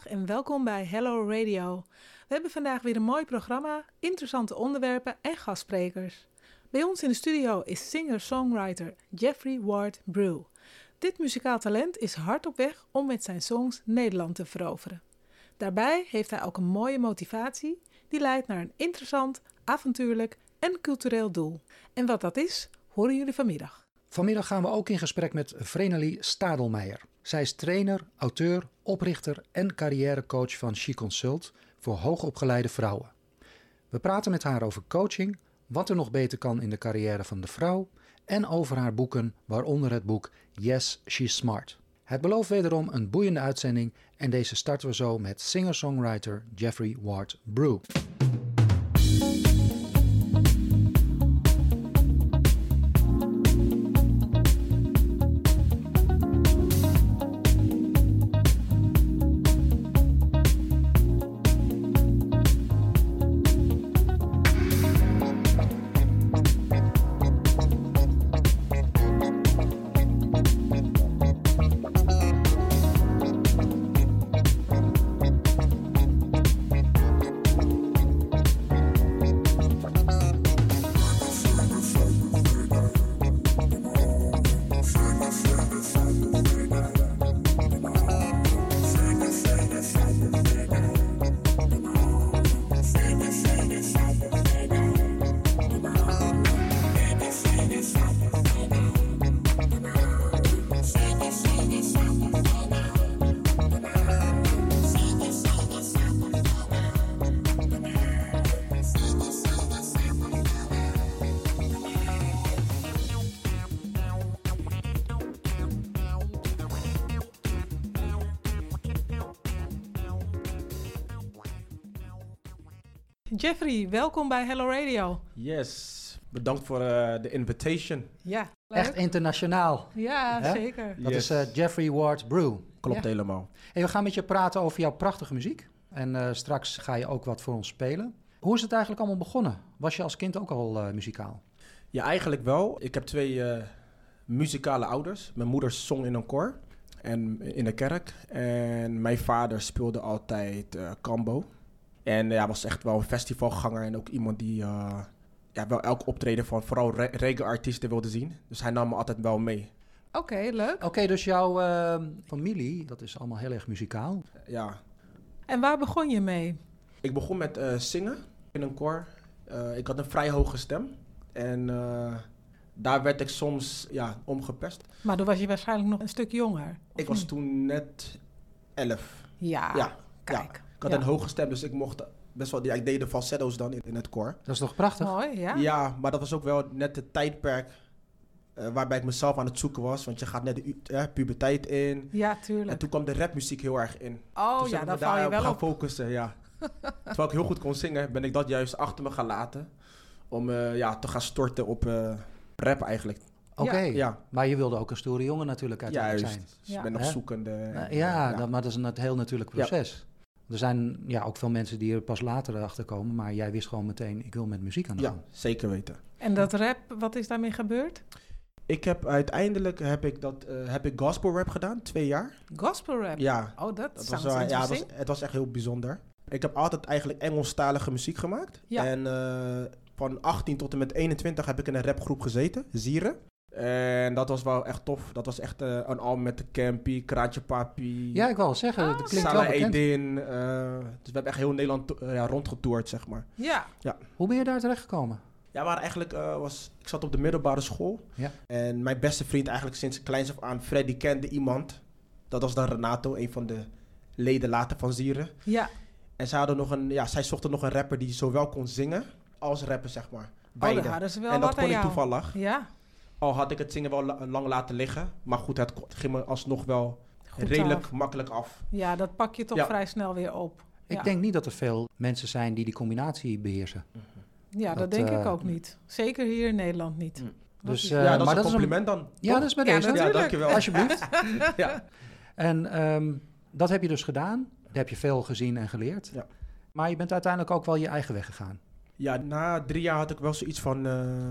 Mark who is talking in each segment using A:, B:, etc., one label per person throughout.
A: en welkom bij Hello Radio. We hebben vandaag weer een mooi programma, interessante onderwerpen en gastsprekers. Bij ons in de studio is singer-songwriter Jeffrey Ward Brew. Dit muzikaal talent is hard op weg om met zijn songs Nederland te veroveren. Daarbij heeft hij ook een mooie motivatie die leidt naar een interessant, avontuurlijk en cultureel doel. En wat dat is, horen jullie vanmiddag.
B: Vanmiddag gaan we ook in gesprek met Vrenelie Stadelmeijer. Zij is trainer, auteur, oprichter en carrièrecoach van She Consult voor hoogopgeleide vrouwen. We praten met haar over coaching, wat er nog beter kan in de carrière van de vrouw en over haar boeken, waaronder het boek Yes, She's Smart. Het belooft wederom een boeiende uitzending en deze starten we zo met singer-songwriter Jeffrey Ward Brew.
A: Jeffrey, welkom bij Hello Radio.
C: Yes, bedankt voor de invitation.
A: Ja, leuk.
B: Echt internationaal.
A: Ja,
B: Hè?
A: zeker.
B: Dat
C: Yes.
B: is Jeffrey Ward Brew.
C: Klopt
A: Ja.
C: helemaal.
B: En we gaan met je praten over jouw prachtige muziek. En straks ga je ook wat voor ons spelen. Hoe is het eigenlijk allemaal begonnen? Was je als kind ook al muzikaal?
C: Ja, eigenlijk wel. Ik heb twee muzikale ouders. Mijn moeder zong in een koor en in de kerk. En mijn vader speelde altijd kambo. En was echt wel een festivalganger en ook iemand die wel elk optreden van vooral reggae-artiesten wilde zien. Dus hij nam me altijd wel mee.
A: Oké, leuk.
B: Oké, dus jouw familie, dat is allemaal heel erg muzikaal.
C: Ja,
A: En waar begon je mee?
C: ik begon met zingen in een koor. Ik had een vrij hoge stem. En daar werd ik soms om gepest.
A: Maar toen was je waarschijnlijk nog een stuk jonger. of
C: Ik was
A: niet?
C: toen net 11.
A: Ja,
C: Ja,
A: kijk.
C: Ik had een hoge stem, dus ik mocht best wel... ik deed de falsetto's dan in het koor.
B: Dat is toch prachtig?
A: Mooi, ja.
C: Ja, maar dat was ook wel net het tijdperk waarbij ik mezelf aan het zoeken was. Want je gaat net de puberteit in.
A: Ja, tuurlijk.
C: En toen kwam de rapmuziek heel erg in.
A: Oh
C: Toen
A: ja,
C: ik
A: daar
C: me
A: val je
C: daarop
A: wel
C: gaan
A: op.
C: focussen, ja. Terwijl ik heel goed kon zingen, ben ik dat juist achter me gaan laten. Om te gaan storten op rap eigenlijk.
B: Oké,
C: Ja,
B: maar je wilde ook een stoere jongen natuurlijk uiteindelijk
C: juist.
B: zijn.
C: Dus
A: Ja.
C: ik ben nog
B: Hè?
C: zoekende.
B: Maar dat is een heel natuurlijk proces. Er zijn ook veel mensen die er pas later achter komen, maar jij wist gewoon meteen, ik wil met muziek aan de gang.
C: Ja, zeker weten.
A: En dat rap, wat is daarmee gebeurd?
C: Ik heb uiteindelijk heb ik gospel rap gedaan, 2 jaar.
A: Gospel rap?
C: Ja,
A: Oh, dat
C: dat
A: sounds
C: was,
A: interesting.
C: het was echt heel bijzonder. Ik heb altijd eigenlijk Engelstalige muziek gemaakt.
A: Ja.
C: En van 18 tot en met 21 heb ik in een rapgroep gezeten, Zieren. En dat was wel echt tof. Dat was echt een album met de Campy, Kraantje Papi,
B: Ja, ik wil het zeggen, dat klinkt wel
C: Salah
B: bekend.
C: Edin. Dus we hebben echt heel Nederland rondgetoerd, zeg maar.
A: Ja,
B: Hoe ben je daar terecht gekomen?
C: Ja, maar eigenlijk ik zat op de middelbare school.
B: Ja.
C: En mijn beste vriend eigenlijk sinds kleins af aan, Freddy, kende iemand. Dat was dan Renato, een van de leden later van Zieren.
A: ja.
C: En zij zochten nog een rapper die zowel kon zingen als rappen, zeg maar. Beide.
A: daar hadden ze wel
C: en dat
A: wat
C: kon
A: aan
C: ik
A: jou.
C: toevallig.
A: Ja,
C: Al had ik het zingen wel lang laten liggen. Maar goed, het ging me alsnog wel
A: goed
C: redelijk
A: af.
C: makkelijk af.
A: Ja, dat pak je toch
C: Ja.
A: vrij snel weer op.
B: Ik
A: Ja.
B: denk niet dat er veel mensen zijn die combinatie beheersen.
A: Ja, dat
B: dat,
A: denk ik ook niet. Zeker hier in Nederland niet.
C: Mm.
B: Dus,
A: is-
C: Ja, dat
B: maar
C: is een compliment dan.
B: Ja,
C: toch?
B: dat is bij
A: Ja,
B: deze.
A: natuurlijk.
C: Ja, dankjewel.
B: Alsjeblieft.
C: Ja.
B: En dat heb je dus gedaan. Daar heb je veel gezien en geleerd.
C: Ja.
B: Maar je bent uiteindelijk ook wel je eigen weg gegaan.
C: Ja, na 3 jaar had ik wel zoiets van,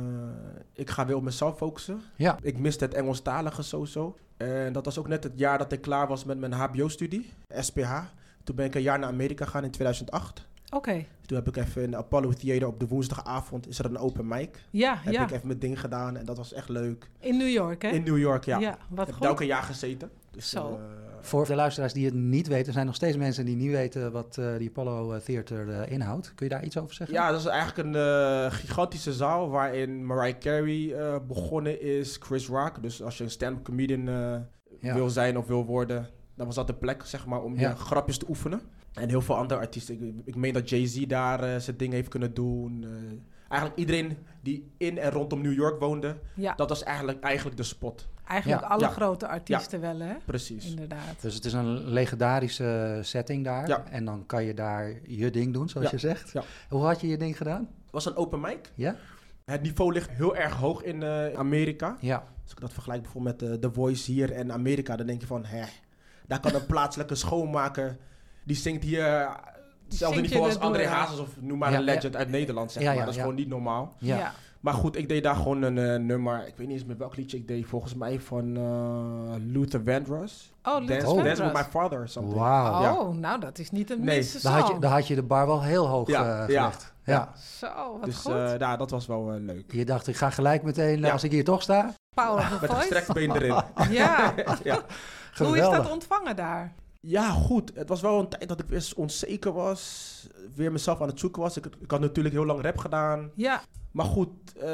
C: ik ga weer op mezelf focussen.
B: Ja.
C: Ik miste het Engelstalige sowieso. En dat was ook net het jaar dat ik klaar was met mijn hbo-studie, SPH. Toen ben ik een jaar naar Amerika gegaan in 2008.
A: Oké.
C: Toen heb ik even in de Apollo Theater op de woensdagavond... is er een open mic.
A: Ja,
C: Heb ik even mijn ding gedaan en dat was echt leuk.
A: In New York, hè?
C: In New York, ja.
A: Ja, wat
C: Ik heb
A: goed.
C: daar ook een jaar gezeten. Dus,
A: Zo.
B: Voor de luisteraars die het niet weten, er zijn nog steeds mensen die niet weten wat die Apollo Theater inhoudt. Kun je daar iets over zeggen?
C: Ja, dat is eigenlijk een gigantische zaal waarin Mariah Carey begonnen is, Chris Rock. Dus als je een stand-up comedian wil zijn of wil worden, dan was dat de plek, zeg maar, om je grapjes te oefenen. En heel veel andere artiesten. Ik meen dat Jay-Z daar zijn ding heeft kunnen doen. Eigenlijk iedereen die in en rondom New York woonde, dat was eigenlijk de spot.
A: Eigenlijk alle grote artiesten wel, hè?
C: Precies.
A: Inderdaad.
B: Dus het is een legendarische setting daar.
C: Ja.
B: En dan kan je daar je ding doen, zoals je zegt.
C: Ja.
B: Hoe had je je ding gedaan?
C: Het was een open mic.
B: Ja?
C: Het niveau ligt heel erg hoog in Amerika.
B: Ja.
C: Als ik dat vergelijk bijvoorbeeld met The Voice hier en Amerika, dan denk je van, daar kan een plaatselijke schoonmaker, die zingt hier hetzelfde niveau als André Hazes of noem maar een legend uit Nederland, zeg maar. Dat is gewoon niet normaal.
B: Ja.
C: Maar goed, ik deed daar gewoon een nummer, ik weet niet eens met welk liedje ik deed, volgens mij van Luther Vandross.
A: Oh, Luther Vandross.
C: Dance with my father or something.
B: Wauw.
A: Nou dat is niet een
C: Nee.
A: minste song.
B: Daar had je de bar wel heel hoog gelegd. Ja.
A: Zo, wat
C: dus,
A: goed.
C: dat was wel leuk.
B: Je dacht, ik ga gelijk meteen, als ik hier toch sta.
A: Power of the
C: Met een
A: voice.
C: gestrekt been erin.
A: Ja. Hoe is dat
B: Geweldig.
A: ontvangen daar?
C: Ja, goed. Het was wel een tijd dat ik weer onzeker was. Weer mezelf aan het zoeken was. Ik had natuurlijk heel lang rap gedaan.
A: Ja.
C: Maar goed,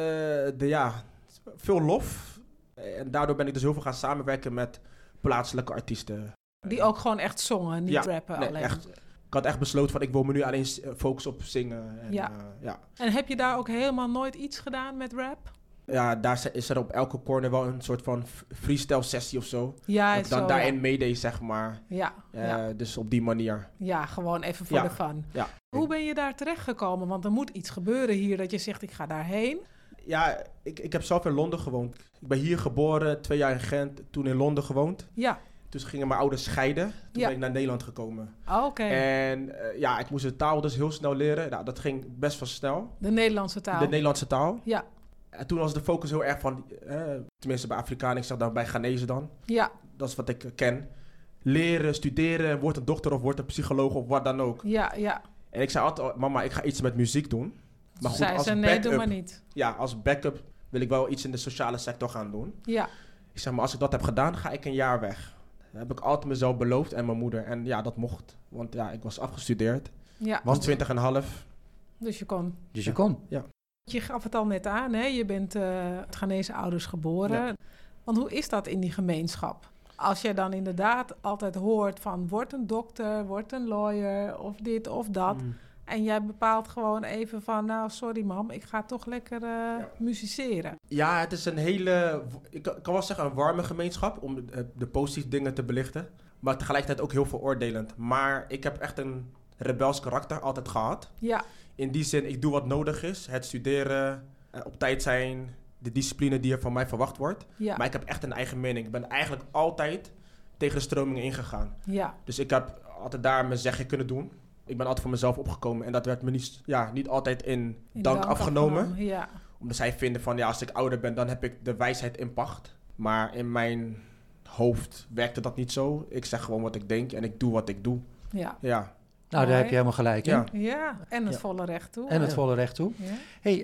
C: veel lof. En daardoor ben ik dus heel veel gaan samenwerken met plaatselijke artiesten.
A: Die ook gewoon echt zongen, niet rappen
C: nee,
A: alleen.
C: Echt. Ik had echt besloten van ik wil me nu alleen focussen op zingen. En,
A: En heb je daar ook helemaal nooit iets gedaan met rap?
C: Ja, daar is er op elke corner wel een soort van freestyle sessie of zo.
A: Ja,
C: dat ik dan daarin meedeed, zeg maar.
A: Ja,
C: Dus op die manier.
A: Ja, gewoon even voor de fun.
C: Ja.
A: Hoe ben je daar terechtgekomen? Want er moet iets gebeuren hier dat je zegt, ik ga daarheen.
C: Ja, ik heb zelf in Londen gewoond. Ik ben hier geboren, 2 jaar in Gent, toen in Londen gewoond.
A: Ja.
C: Toen gingen mijn ouders scheiden. Toen ben ik naar Nederland gekomen.
A: Oké.
C: En ik moest de taal dus heel snel leren. Nou, dat ging best wel snel.
A: De Nederlandse taal.
C: De Nederlandse taal.
A: Ja.
C: En toen was de focus heel erg van, tenminste bij Afrikanen, ik zeg dan bij Ghanese dan.
A: Ja.
C: Dat is wat ik ken. Leren, studeren, word een dokter of word een psycholoog of wat dan ook.
A: Ja, ja.
C: En ik zei altijd, mama, ik ga iets met muziek doen. Maar goed,
A: zij
C: als
A: zei, nee, doe maar niet.
C: Ja, als backup wil ik wel iets in de sociale sector gaan doen.
A: Ja.
C: Ik zeg, maar als ik dat heb gedaan, ga ik een jaar weg. Dat heb ik altijd mezelf beloofd en mijn moeder. En ja, dat mocht. Want ja, ik was afgestudeerd.
A: Ja.
C: Was 20,5.
A: Dus je kon.
B: Dus je kon.
C: Ja.
A: Je gaf het al net aan, hè? Je bent Ghanese ouders geboren. Ja. Want hoe is dat in die gemeenschap? Als je dan inderdaad altijd hoort van, word een dokter, word een lawyer of dit of dat. En jij bepaalt gewoon even van, nou sorry mam, ik ga toch lekker musiceren.
C: Ja, het is een hele, ik kan wel zeggen een warme gemeenschap om de positieve dingen te belichten. Maar tegelijkertijd ook heel veroordelend. Maar ik heb echt een rebels karakter altijd gehad.
A: Ja.
C: In die zin, ik doe wat nodig is. Het studeren, op tijd zijn, de discipline die er van mij verwacht wordt.
A: Ja.
C: Maar ik heb echt een eigen mening. Ik ben eigenlijk altijd tegen de stroming ingegaan.
A: Ja.
C: Dus ik heb altijd daar mijn zegje kunnen doen. Ik ben altijd voor mezelf opgekomen. En dat werd me niet altijd in dank afgenomen.
A: Ja.
C: Omdat zij vinden van, ja, als ik ouder ben, dan heb ik de wijsheid in pacht. Maar in mijn hoofd werkte dat niet zo. Ik zeg gewoon wat ik denk en ik doe wat ik doe.
A: Ja.
C: Ja.
B: Nou, daar heb je helemaal gelijk in.
A: Ja, en het volle recht toe.
B: En het volle recht toe.
A: Ja.
B: Hey,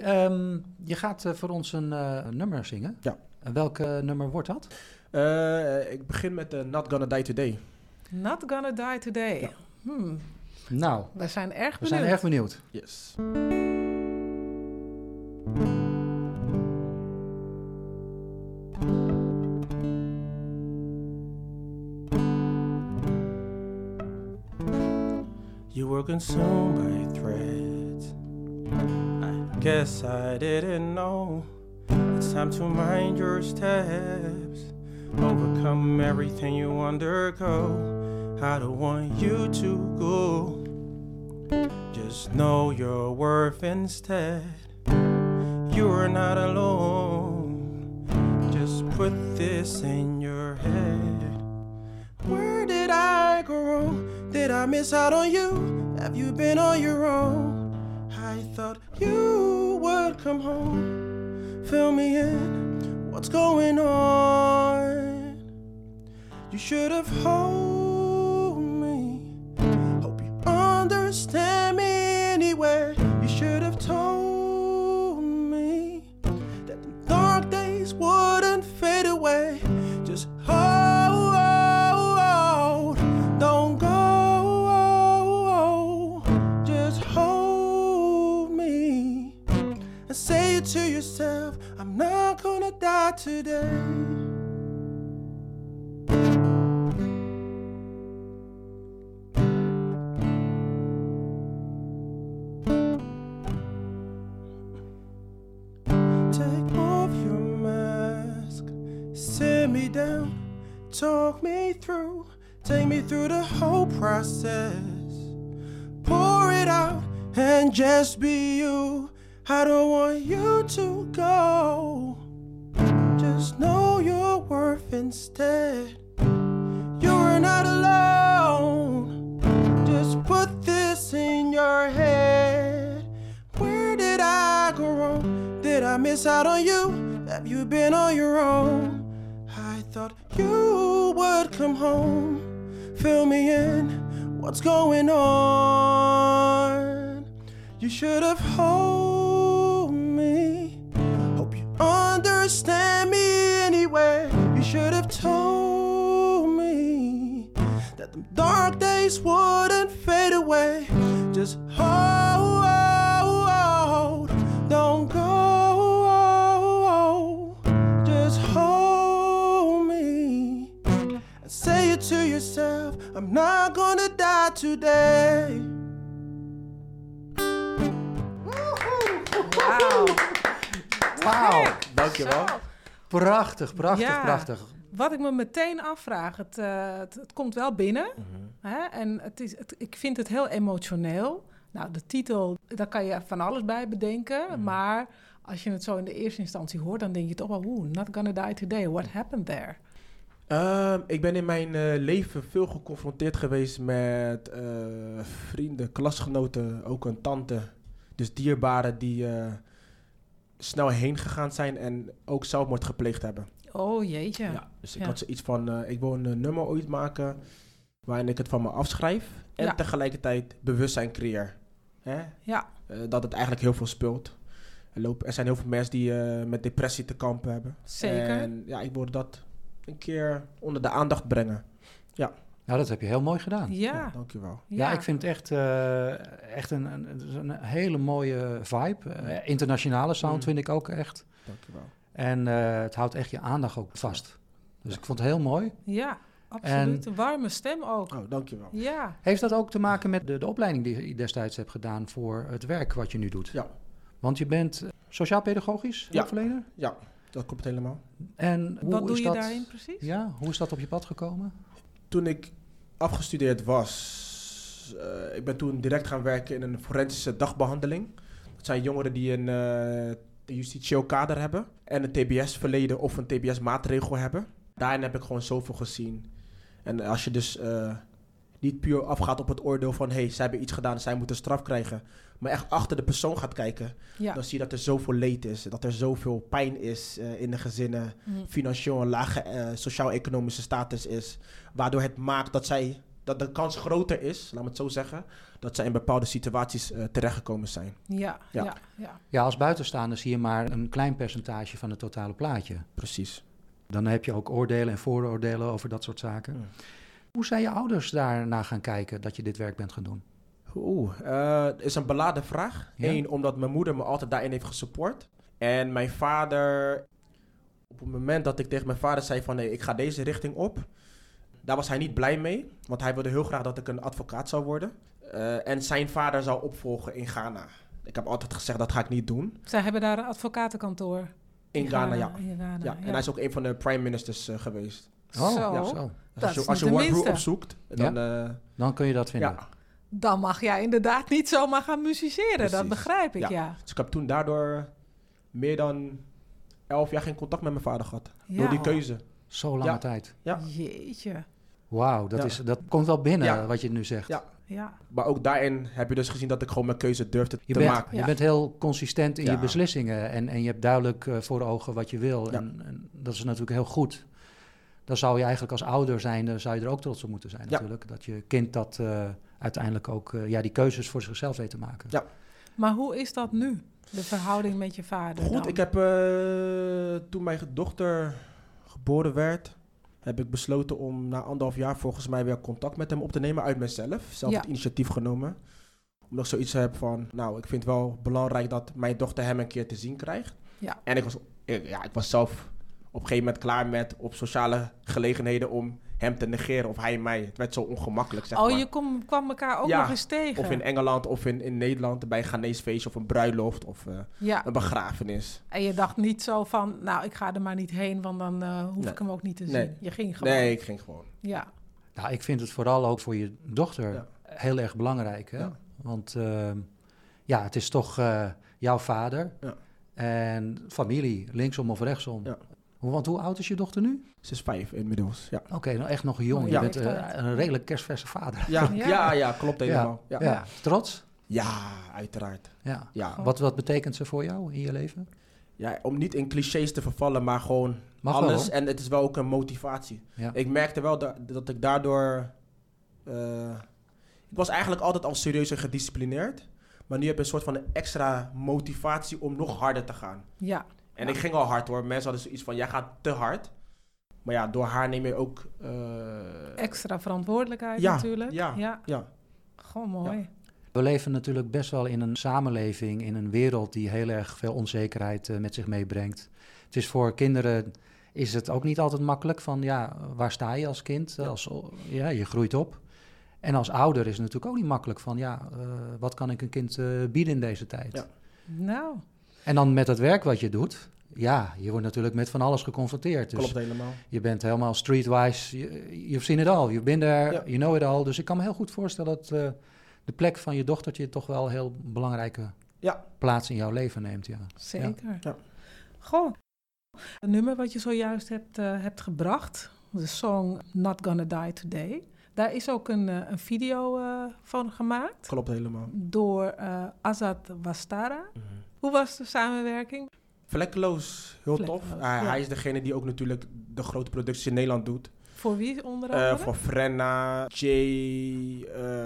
B: je gaat voor ons een nummer zingen.
C: Ja.
B: Welk nummer wordt dat?
C: Ik begin met Not Gonna Die Today.
A: Not Gonna Die Today.
C: Ja.
B: Nou,
A: we zijn erg benieuwd.
B: We zijn erg benieuwd.
C: Yes. You were consumed by threats. I guess I didn't know. It's time to mind your steps. Overcome everything you undergo. I don't want you to go. Just know your worth instead. You're not alone. Just put this in your head. Where did I go? Did I miss out on you? Have you been on your own? I thought you would come home. Fill me in. What's going on? You should have say it to yourself, I'm not gonna die today. Take off your mask, sit me down, talk me through, take me through the whole process. Pour it out and just be you. I don't want you to go. Just know your worth instead. You're not alone. Just put this in your head. Where did I go wrong? Did I miss out on you? Have you been on your own? I thought you would come home. Fill me in. What's going on? You should have held me. Hope you understand me anyway. You should have told me that the dark days wouldn't fade away. Just hold, don't go. Just hold me and say it to yourself. I'm not gonna die today.
B: Wauw.
C: Dankjewel.
B: Prachtig.
A: Ja.
B: Prachtig.
A: Wat ik me meteen afvraag, het komt wel binnen. Hè? En ik vind het heel emotioneel. Nou, de titel, daar kan je van alles bij bedenken. Maar als je het zo in de eerste instantie hoort, dan denk je toch wel, not gonna die today. What happened there?
C: Ik ben in mijn leven veel geconfronteerd geweest met vrienden, klasgenoten, ook een tante. Dus dierbaren die snel heen gegaan zijn en ook zelfmoord gepleegd hebben.
A: Oh jeetje.
C: Ja, dus ik had zoiets van, ik wil een nummer ooit maken waarin ik het van me afschrijf en tegelijkertijd bewustzijn creëer. Hè?
A: Ja.
C: Dat het eigenlijk heel veel speelt. Er zijn heel veel mensen die met depressie te kampen hebben.
A: Zeker.
C: En ja, ik wilde dat een keer onder de aandacht brengen. Ja.
B: Ja, dat heb je heel mooi gedaan.
A: Ja.
C: Dankjewel.
B: Ja, ik vind het echt een hele mooie vibe. Internationale sound vind ik ook echt.
C: Dankjewel.
B: En het houdt echt je aandacht ook vast. Dus ik vond het heel mooi.
A: Ja, absoluut. Een warme stem ook.
C: Oh, dankjewel.
A: Ja.
B: Heeft dat ook te maken met de opleiding die je destijds hebt gedaan voor het werk wat je nu doet?
C: Ja.
B: Want je bent sociaal-pedagogisch hulpverlener?
C: Ja, dat klopt helemaal.
B: En hoe
A: wat doe
B: is
A: je
B: dat,
A: daarin precies?
B: Ja, hoe is dat op je pad gekomen?
C: Toen ik afgestudeerd was, ik ben toen direct gaan werken in een forensische dagbehandeling. Dat zijn jongeren die een justitieel kader hebben en een TBS-verleden of een TBS-maatregel hebben. Daarin heb ik gewoon zoveel gezien. En als je dus niet puur afgaat op het oordeel van, zij hebben iets gedaan, zij moeten straf krijgen, maar echt achter de persoon gaat kijken, dan zie je dat er zoveel leed is, dat er zoveel pijn is in de gezinnen, financieel een lage sociaal-economische status is, waardoor het maakt dat de kans groter is, laat me het zo zeggen, dat zij in bepaalde situaties terechtgekomen zijn.
B: Ja, als buitenstaander zie je maar een klein percentage van het totale plaatje.
C: Precies.
B: Dan heb je ook oordelen en vooroordelen over dat soort zaken. Hoe zijn je ouders daarna gaan kijken dat je dit werk bent gaan doen?
C: Is een beladen vraag.
B: Ja?
C: Eén, omdat mijn moeder me altijd daarin heeft gesupport. En mijn vader, op het moment dat ik tegen mijn vader zei van, ik ga deze richting op, daar was hij niet blij mee. Want hij wilde heel graag dat ik een advocaat zou worden. En zijn vader zou opvolgen in Ghana. Ik heb altijd gezegd, dat ga ik niet doen.
A: Zij hebben daar een advocatenkantoor.
C: In Ghana, ja.
A: In Ghana,
C: Ja. En hij is ook een van de prime ministers geweest.
B: Oh,
A: Zo.
B: ja, zo.
C: Als je Ward Brew opzoekt, dan...
B: dan kun je dat vinden.
C: Ja.
A: Dan mag jij inderdaad niet zomaar gaan musiceren.
C: Precies.
A: Dat begrijp ik, ja.
C: Dus ik heb toen daardoor meer dan 11 jaar geen contact met mijn vader gehad. Door die keuze.
B: Zo lange tijd.
C: Ja.
A: Jeetje.
B: Wauw, dat komt wel binnen wat je nu zegt.
C: Ja. Maar ook daarin heb je dus gezien dat ik gewoon mijn keuze durfde te maken.
B: Je bent heel consistent in je beslissingen en je hebt duidelijk voor ogen wat je wil.
C: Ja.
B: En dat is natuurlijk heel goed. Dan zou je eigenlijk als ouder zijn, zou je er ook trots op moeten zijn natuurlijk. Dat je kind dat uiteindelijk ook die keuzes voor zichzelf weet te maken.
C: Ja.
A: Maar hoe is dat nu, de verhouding met je vader?
C: Goed,
A: dan?
C: ik heb toen mijn dochter geboren werd, heb ik besloten om na 1,5 jaar volgens mij weer contact met hem op te nemen uit mezelf. Zelf het initiatief genomen. Omdat ik zoiets heb van, nou, ik vind het wel belangrijk dat mijn dochter hem een keer te zien krijgt.
A: Ja.
C: En ik was zelf op een gegeven moment klaar met op sociale gelegenheden om hem te negeren of hij mij. Het werd zo ongemakkelijk, zeg maar.
A: Je kwam elkaar ook nog eens tegen.
C: Of in Engeland of in Nederland bij een Ghanese-feestje of een bruiloft of een begrafenis.
A: En je dacht niet zo van, nou, ik ga er maar niet heen, want dan hoef ik hem ook niet te zien.
C: Nee.
A: Je ging gewoon.
C: Nee, ik ging gewoon.
A: Ja.
B: Nou, ik vind het vooral ook voor je dochter heel erg belangrijk. Hè?
C: Ja.
B: Want het is toch jouw vader en familie, linksom of rechtsom. Ja. Want hoe oud is je dochter nu?
C: Ze is 5 inmiddels, ja.
B: Oké, nou echt nog jong. Je bent een redelijk kerstverse vader.
C: Ja, klopt helemaal.
B: Ja. Trots?
C: Ja, uiteraard.
B: Ja. Wat betekent ze voor jou in je leven?
C: Ja, om niet in clichés te vervallen, maar gewoon alles. Wel. En het is wel ook een motivatie. Ja. Ik merkte wel dat ik daardoor... ik was eigenlijk altijd al serieus en gedisciplineerd. Maar nu heb ik een soort van een extra motivatie om nog harder te gaan.
A: Ja.
C: En ik ging al hard hoor. Mensen hadden zoiets van, jij gaat te hard. Maar ja, door haar neem je ook...
A: extra verantwoordelijkheid natuurlijk.
C: Ja.
A: Gewoon mooi. Ja.
B: We leven natuurlijk best wel in een samenleving, in een wereld die heel erg veel onzekerheid met zich meebrengt. Het is voor kinderen, is het ook niet altijd makkelijk van, waar sta je als kind? Je groeit op. En als ouder is het natuurlijk ook niet makkelijk van, wat kan ik een kind bieden in deze tijd?
A: Ja. Nou...
B: En dan met het werk wat je doet, je wordt natuurlijk met van alles geconfronteerd. Dus
C: klopt helemaal.
B: Je bent helemaal streetwise, you've seen it all, you've been there, you know it all. Dus ik kan me heel goed voorstellen dat de plek van je dochtertje toch wel een heel belangrijke plaats in jouw leven neemt. Ja.
A: Zeker. Ja. Goh, het nummer wat je zojuist hebt gebracht, de song Not Gonna Die Today. Daar is ook een video van gemaakt.
C: Klopt helemaal.
A: Door Azad Wastara. Mm-hmm. Hoe was de samenwerking?
C: Vlekkeloos, heel tof. Hij is degene die ook natuurlijk de grote producties in Nederland doet.
A: Voor wie onder andere?
C: Voor Frenna, Jay,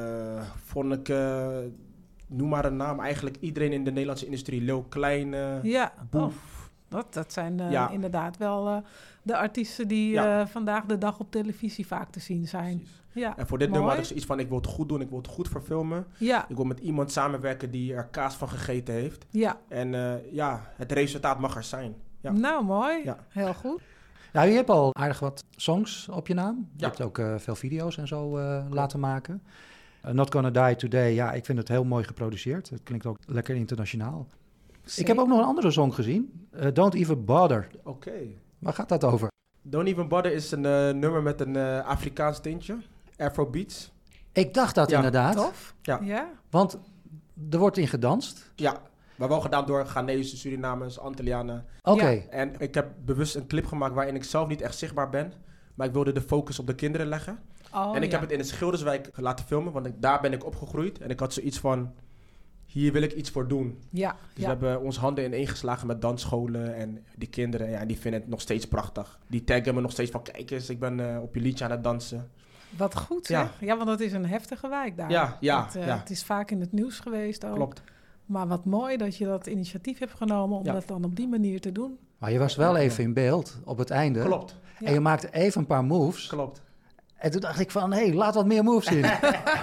C: Vonneke, noem maar een naam. Eigenlijk iedereen in de Nederlandse industrie. Lil Kleine, Boef.
A: Dat zijn inderdaad wel de artiesten die vandaag de dag op televisie vaak te zien zijn.
C: Precies. Ja, en voor dit nummer had ik zoiets van, ik wil het goed doen, ik wil het goed verfilmen. Ja. Ik wil met iemand samenwerken die er kaas van gegeten heeft. Ja. En het resultaat mag er zijn. Ja.
A: Nou, mooi. Ja. Heel goed.
B: Nou, je hebt al aardig wat songs op je naam. Je hebt ook veel video's en zo laten maken. Not Gonna Die Today, ik vind het heel mooi geproduceerd. Het klinkt ook lekker internationaal. Zeker. Ik heb ook nog een andere song gezien. Don't Even Bother.
C: Oké.
B: Waar gaat dat over?
C: Don't Even Bother is een nummer met een Afrikaans tintje. Afrobeats.
B: Ik dacht dat inderdaad.
A: Tof. Ja.
B: Want er wordt in gedanst.
C: Ja, maar wel gedaan door Ghanese, Surinamers, Antillianen.
B: Oké.
C: En ik heb bewust een clip gemaakt waarin ik zelf niet echt zichtbaar ben. Maar ik wilde de focus op de kinderen leggen. En ik heb het in de Schilderswijk laten filmen, want daar ben ik opgegroeid. En ik had zoiets van, hier wil ik iets voor doen. Ja. Dus we hebben ons handen ineengeslagen met dansscholen en die kinderen. Ja, die vinden het nog steeds prachtig. Die taggen me nog steeds van, kijk eens, ik ben op je liedje aan het dansen.
A: Wat goed, hè? Ja, want dat is een heftige wijk daar. Het is vaak in het nieuws geweest ook.
C: Klopt.
A: Maar wat mooi dat je dat initiatief hebt genomen om dat dan op die manier te doen.
B: Maar je was wel even in beeld op het einde.
C: Klopt.
B: En je maakte even een paar moves.
C: Klopt.
B: En toen dacht ik van, laat wat meer moves zien.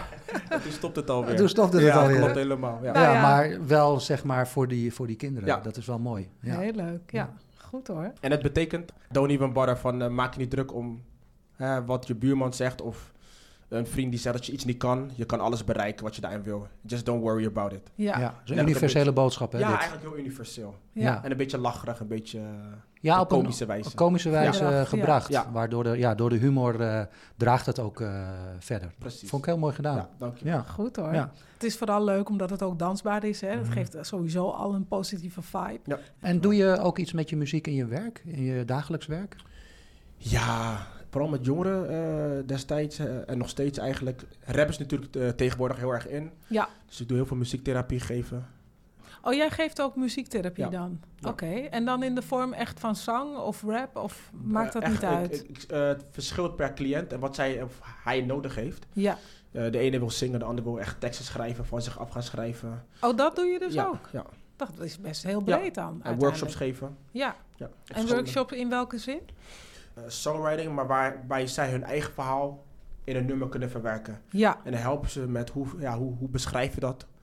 C: Toen stopte het alweer.
B: alweer.
C: Klopt helemaal. Ja.
B: Maar wel zeg maar voor die kinderen. Ja. Dat is wel mooi. Ja.
A: Heel leuk, ja. Goed hoor.
C: En het betekent, don't even bother van maak je niet druk om wat je buurman zegt of een vriend die zegt dat je iets niet kan. Je kan alles bereiken wat je daarin wil. Just don't worry about it.
B: Ja, zo'n universele boodschap, hè?
C: Ja, eigenlijk heel universeel. Ja. En een beetje lacherig, een beetje
B: op komische wijze. Op komische wijze gebracht. Ja. Waardoor door de humor draagt het ook verder.
C: Precies.
B: Vond ik heel mooi gedaan.
C: Ja, dank je.
B: Ja.
A: Goed hoor. Ja. Het is vooral leuk omdat het ook dansbaar is. Hè? Dat geeft sowieso al een positieve vibe.
C: Ja.
B: En doe je ook iets met je muziek in je werk? In je dagelijks werk?
C: Ja, vooral met jongeren destijds en nog steeds eigenlijk. Rap is natuurlijk tegenwoordig heel erg in. Ja. Dus ik doe heel veel muziektherapie geven.
A: Oh, jij geeft ook muziektherapie dan? Ja. Oké. En dan in de vorm echt van zang of rap? Of maakt dat niet uit?
C: Het verschilt per cliënt en wat hij nodig heeft. Ja. De ene wil zingen, de ander wil echt teksten schrijven, van zich af gaan schrijven.
A: Oh, dat doe je dus ook?
C: Ja.
A: Dat is best heel breed dan.
C: En workshops geven.
A: Ja. En workshops in welke zin?
C: Songwriting, maar waarbij zij hun eigen verhaal in een nummer kunnen verwerken. Ja. En dan helpen ze met hoe beschrijf je dat?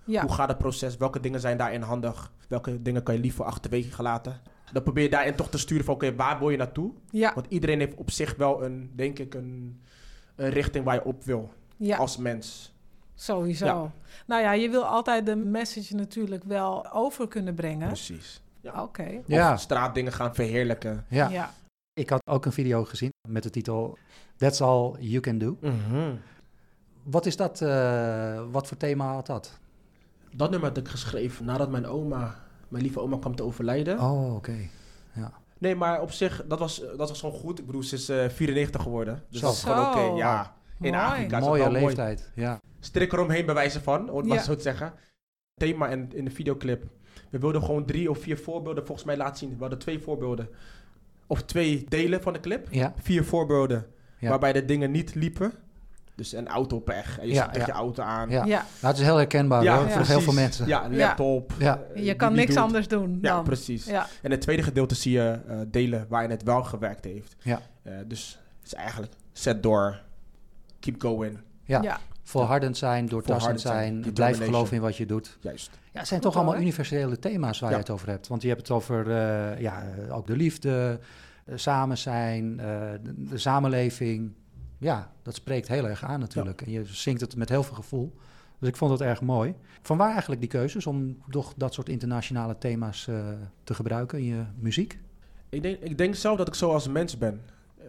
A: Ja.
C: Hoe gaat het proces? Welke dingen zijn daarin handig? Welke dingen kan je liever achterwege gelaten? Dan probeer je daarin toch te sturen van oké, waar wil je naartoe?
A: Ja.
C: Want iedereen heeft op zich wel een richting waar je op wil.
A: Ja.
C: Als mens.
A: Sowieso.
C: Ja.
A: Nou ja, je wil altijd de message natuurlijk wel over kunnen brengen.
C: Precies. Ja.
A: Oké.
B: Ja.
C: Of straatdingen gaan verheerlijken.
B: Ja.
A: Ja.
B: Ik had ook een video gezien met de titel That's All You Can Do. Wat is dat? Wat voor thema had dat?
C: Dat nummer had ik geschreven nadat mijn lieve oma kwam te overlijden.
B: Oh, oké. Ja.
C: Nee, maar op zich, dat was gewoon goed. Ik bedoel, ze is 94 geworden. Dus
B: Zo.
C: dat is gewoon oké. Ja, in
A: Mooi.
C: Afrika is het
B: Mooie
C: wel mooi.
B: leeftijd. Ja.
C: Strik eromheen bij wijze van, om het maar
A: Ja.
C: zo te zeggen. Thema in de videoclip. We wilden gewoon 3 of 4 voorbeelden volgens mij laten zien. We hadden 2 voorbeelden. Of 2 delen van de clip.
B: Ja.
C: 4 voorbeelden
B: Ja.
C: waarbij de dingen niet liepen. Dus een auto pech. En je
B: Ja,
C: zet tegen
B: ja.
C: je auto aan.
B: Ja.
A: Ja.
B: Nou, het is heel herkenbaar hoor, voor
C: precies.
B: heel veel mensen.
C: Ja, een laptop.
B: Ja.
A: Je kan
C: die
A: niks
C: doet.
A: anders doen
C: Ja,
A: dan.
C: precies.
A: Ja.
C: En het tweede gedeelte zie je delen waarin het wel gewerkt heeft.
B: Ja.
C: Dus het is eigenlijk set door, keep going.
B: Ja.
A: Ja.
B: Volhardend zijn, doortastend
C: Volhardend zijn,
B: zijn, blijf
C: determination.
B: geloven in wat je doet.
C: Juist.
B: Ja, het zijn
A: Goed
B: toch allemaal
A: hoor.
B: universele thema's waar je
C: Ja.
B: het over hebt. Want je hebt het over ook de liefde, samen zijn, de samenleving. Ja, dat spreekt heel erg aan natuurlijk. En je zingt het met heel veel gevoel. Dus ik vond het erg mooi. Vanwaar eigenlijk die keuzes om toch dat soort internationale thema's te gebruiken in je muziek?
C: Ik denk zelf dat ik zo als mens ben.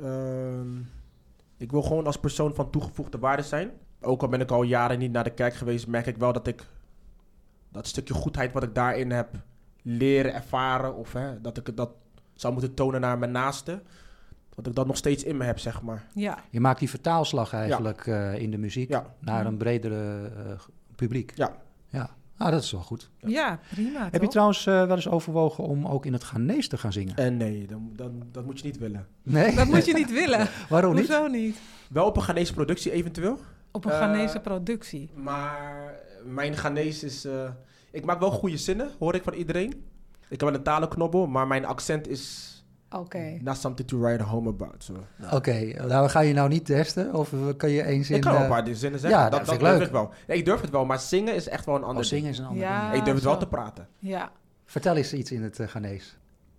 C: Ik wil gewoon als persoon van toegevoegde waarde zijn. Ook al ben ik al jaren niet naar de kerk geweest, merk ik wel dat ik dat stukje goedheid wat ik daarin heb leren ervaren, of dat ik dat zou moeten tonen naar mijn naaste, dat ik dat nog steeds in me heb, zeg maar.
A: Ja.
B: Je maakt die vertaalslag eigenlijk in de muziek
C: Ja.
B: naar een bredere publiek.
C: Ja.
B: Ja, nou, dat is wel goed.
A: Ja, prima.
B: Heb je
A: toch?
B: trouwens wel eens overwogen om ook in het Ghanese te gaan zingen?
C: En nee, dat moet je niet willen.
B: Nee?
A: Dat moet je niet willen.
B: Waarom niet?
A: Hoezo niet?
C: Wel op een Ghanese productie eventueel.
A: Op een Ghanese productie.
C: Maar mijn Ghanese is... ik maak wel goede zinnen, hoor ik van iedereen. Ik heb wel een talenknobbel, maar mijn accent is
A: Oké.
C: not something to write home about. So.
B: Oké, nou ga je nou niet testen? Of kan je één zin...
C: Ik kan wel een paar zinnen zeggen.
B: ja,
C: dat
B: vind ik
C: durf
B: leuk.
C: ik wel. Nee, ik durf het wel, maar zingen is echt wel een ander
B: zingen is een ander
A: Ja.
B: ding.
C: ding. Ik durf het wel
A: zo.
C: te praten.
A: Ja.
B: Vertel eens iets in het Ghanese.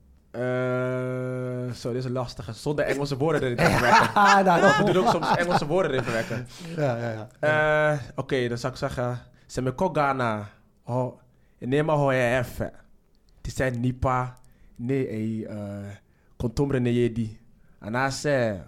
C: Dit is een lastige. Zonder Engelse woorden erin te verwerken.
B: Ah, nou,
C: Ik doe ook soms Engelse woorden erin verwerken.
B: ja.
C: Oké, dan zou ik zeggen... Se me kogana ho nema ho e efe. Het zijn nipa ne kontombre ne yedi. Anase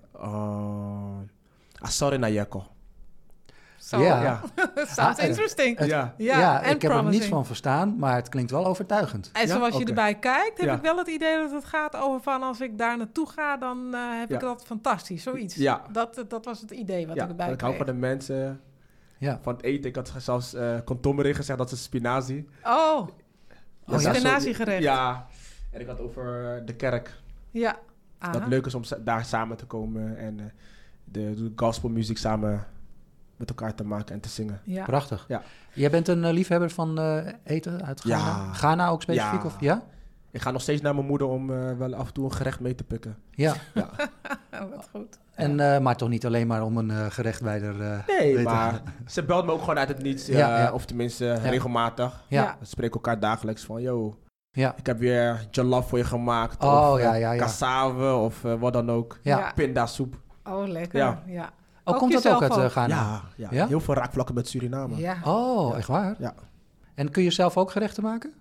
C: asore na yeko.
A: Zo.
B: Ja.
A: Sounds
B: Ah,
A: interesting.
C: Ja.
B: Ja,
A: en
B: ik heb er niets
A: promising.
B: van verstaan, maar het klinkt wel overtuigend.
A: En
C: Ja?
A: zoals je
C: Oké.
A: erbij kijkt, heb
C: Ja.
A: ik wel het idee dat het gaat over van als ik daar naartoe ga, dan heb ik
C: Ja.
A: dat fantastisch. Zoiets.
C: Ja.
A: Dat was het idee wat
C: Ja,
A: ik erbij
C: ik hou van
A: kreeg.
C: de mensen,
B: Ja.
C: van het eten. Ik had zelfs kontommerin gezegd, dat is spinazie.
A: Oh,
B: Oh, ja?
A: spinaziegerecht.
C: Ja, en ik had over de kerk.
A: Ja.
C: Dat het leuk is om daar samen te komen en de gospelmuziek samen met elkaar te maken en te zingen.
A: Ja.
B: Prachtig.
C: Ja.
B: Jij bent een liefhebber van eten uit Ghana?
C: Ja.
B: Ghana ook specifiek?
C: Ja.
B: Of, ja?
C: Ik ga nog steeds naar mijn moeder om wel af en toe een gerecht mee te pikken.
B: Ja.
A: Oh, wat goed.
B: En, maar toch niet alleen maar om een gerecht bij de...
C: Nee,
B: weten.
C: maar ze belt me ook gewoon uit het niets.
B: Ja.
C: Of tenminste regelmatig.
B: Ja.
C: We spreken elkaar dagelijks van, yo,
B: Ja.
C: ik heb weer jollof voor je gemaakt.
B: Oh,
C: of
B: ja.
C: cassave of wat dan ook.
B: Ja.
A: Ja.
C: Pindasoep.
A: Oh, lekker.
C: Ja.
A: Ja.
B: Oh,
A: Ook
B: komt dat
A: jezelf
B: ook uit
A: ook?
B: Ghana?
C: Ja,
B: Ja?
C: heel veel raakvlakken met Suriname.
A: Ja.
B: Oh, echt waar?
C: Ja.
B: En kun je zelf ook gerechten maken?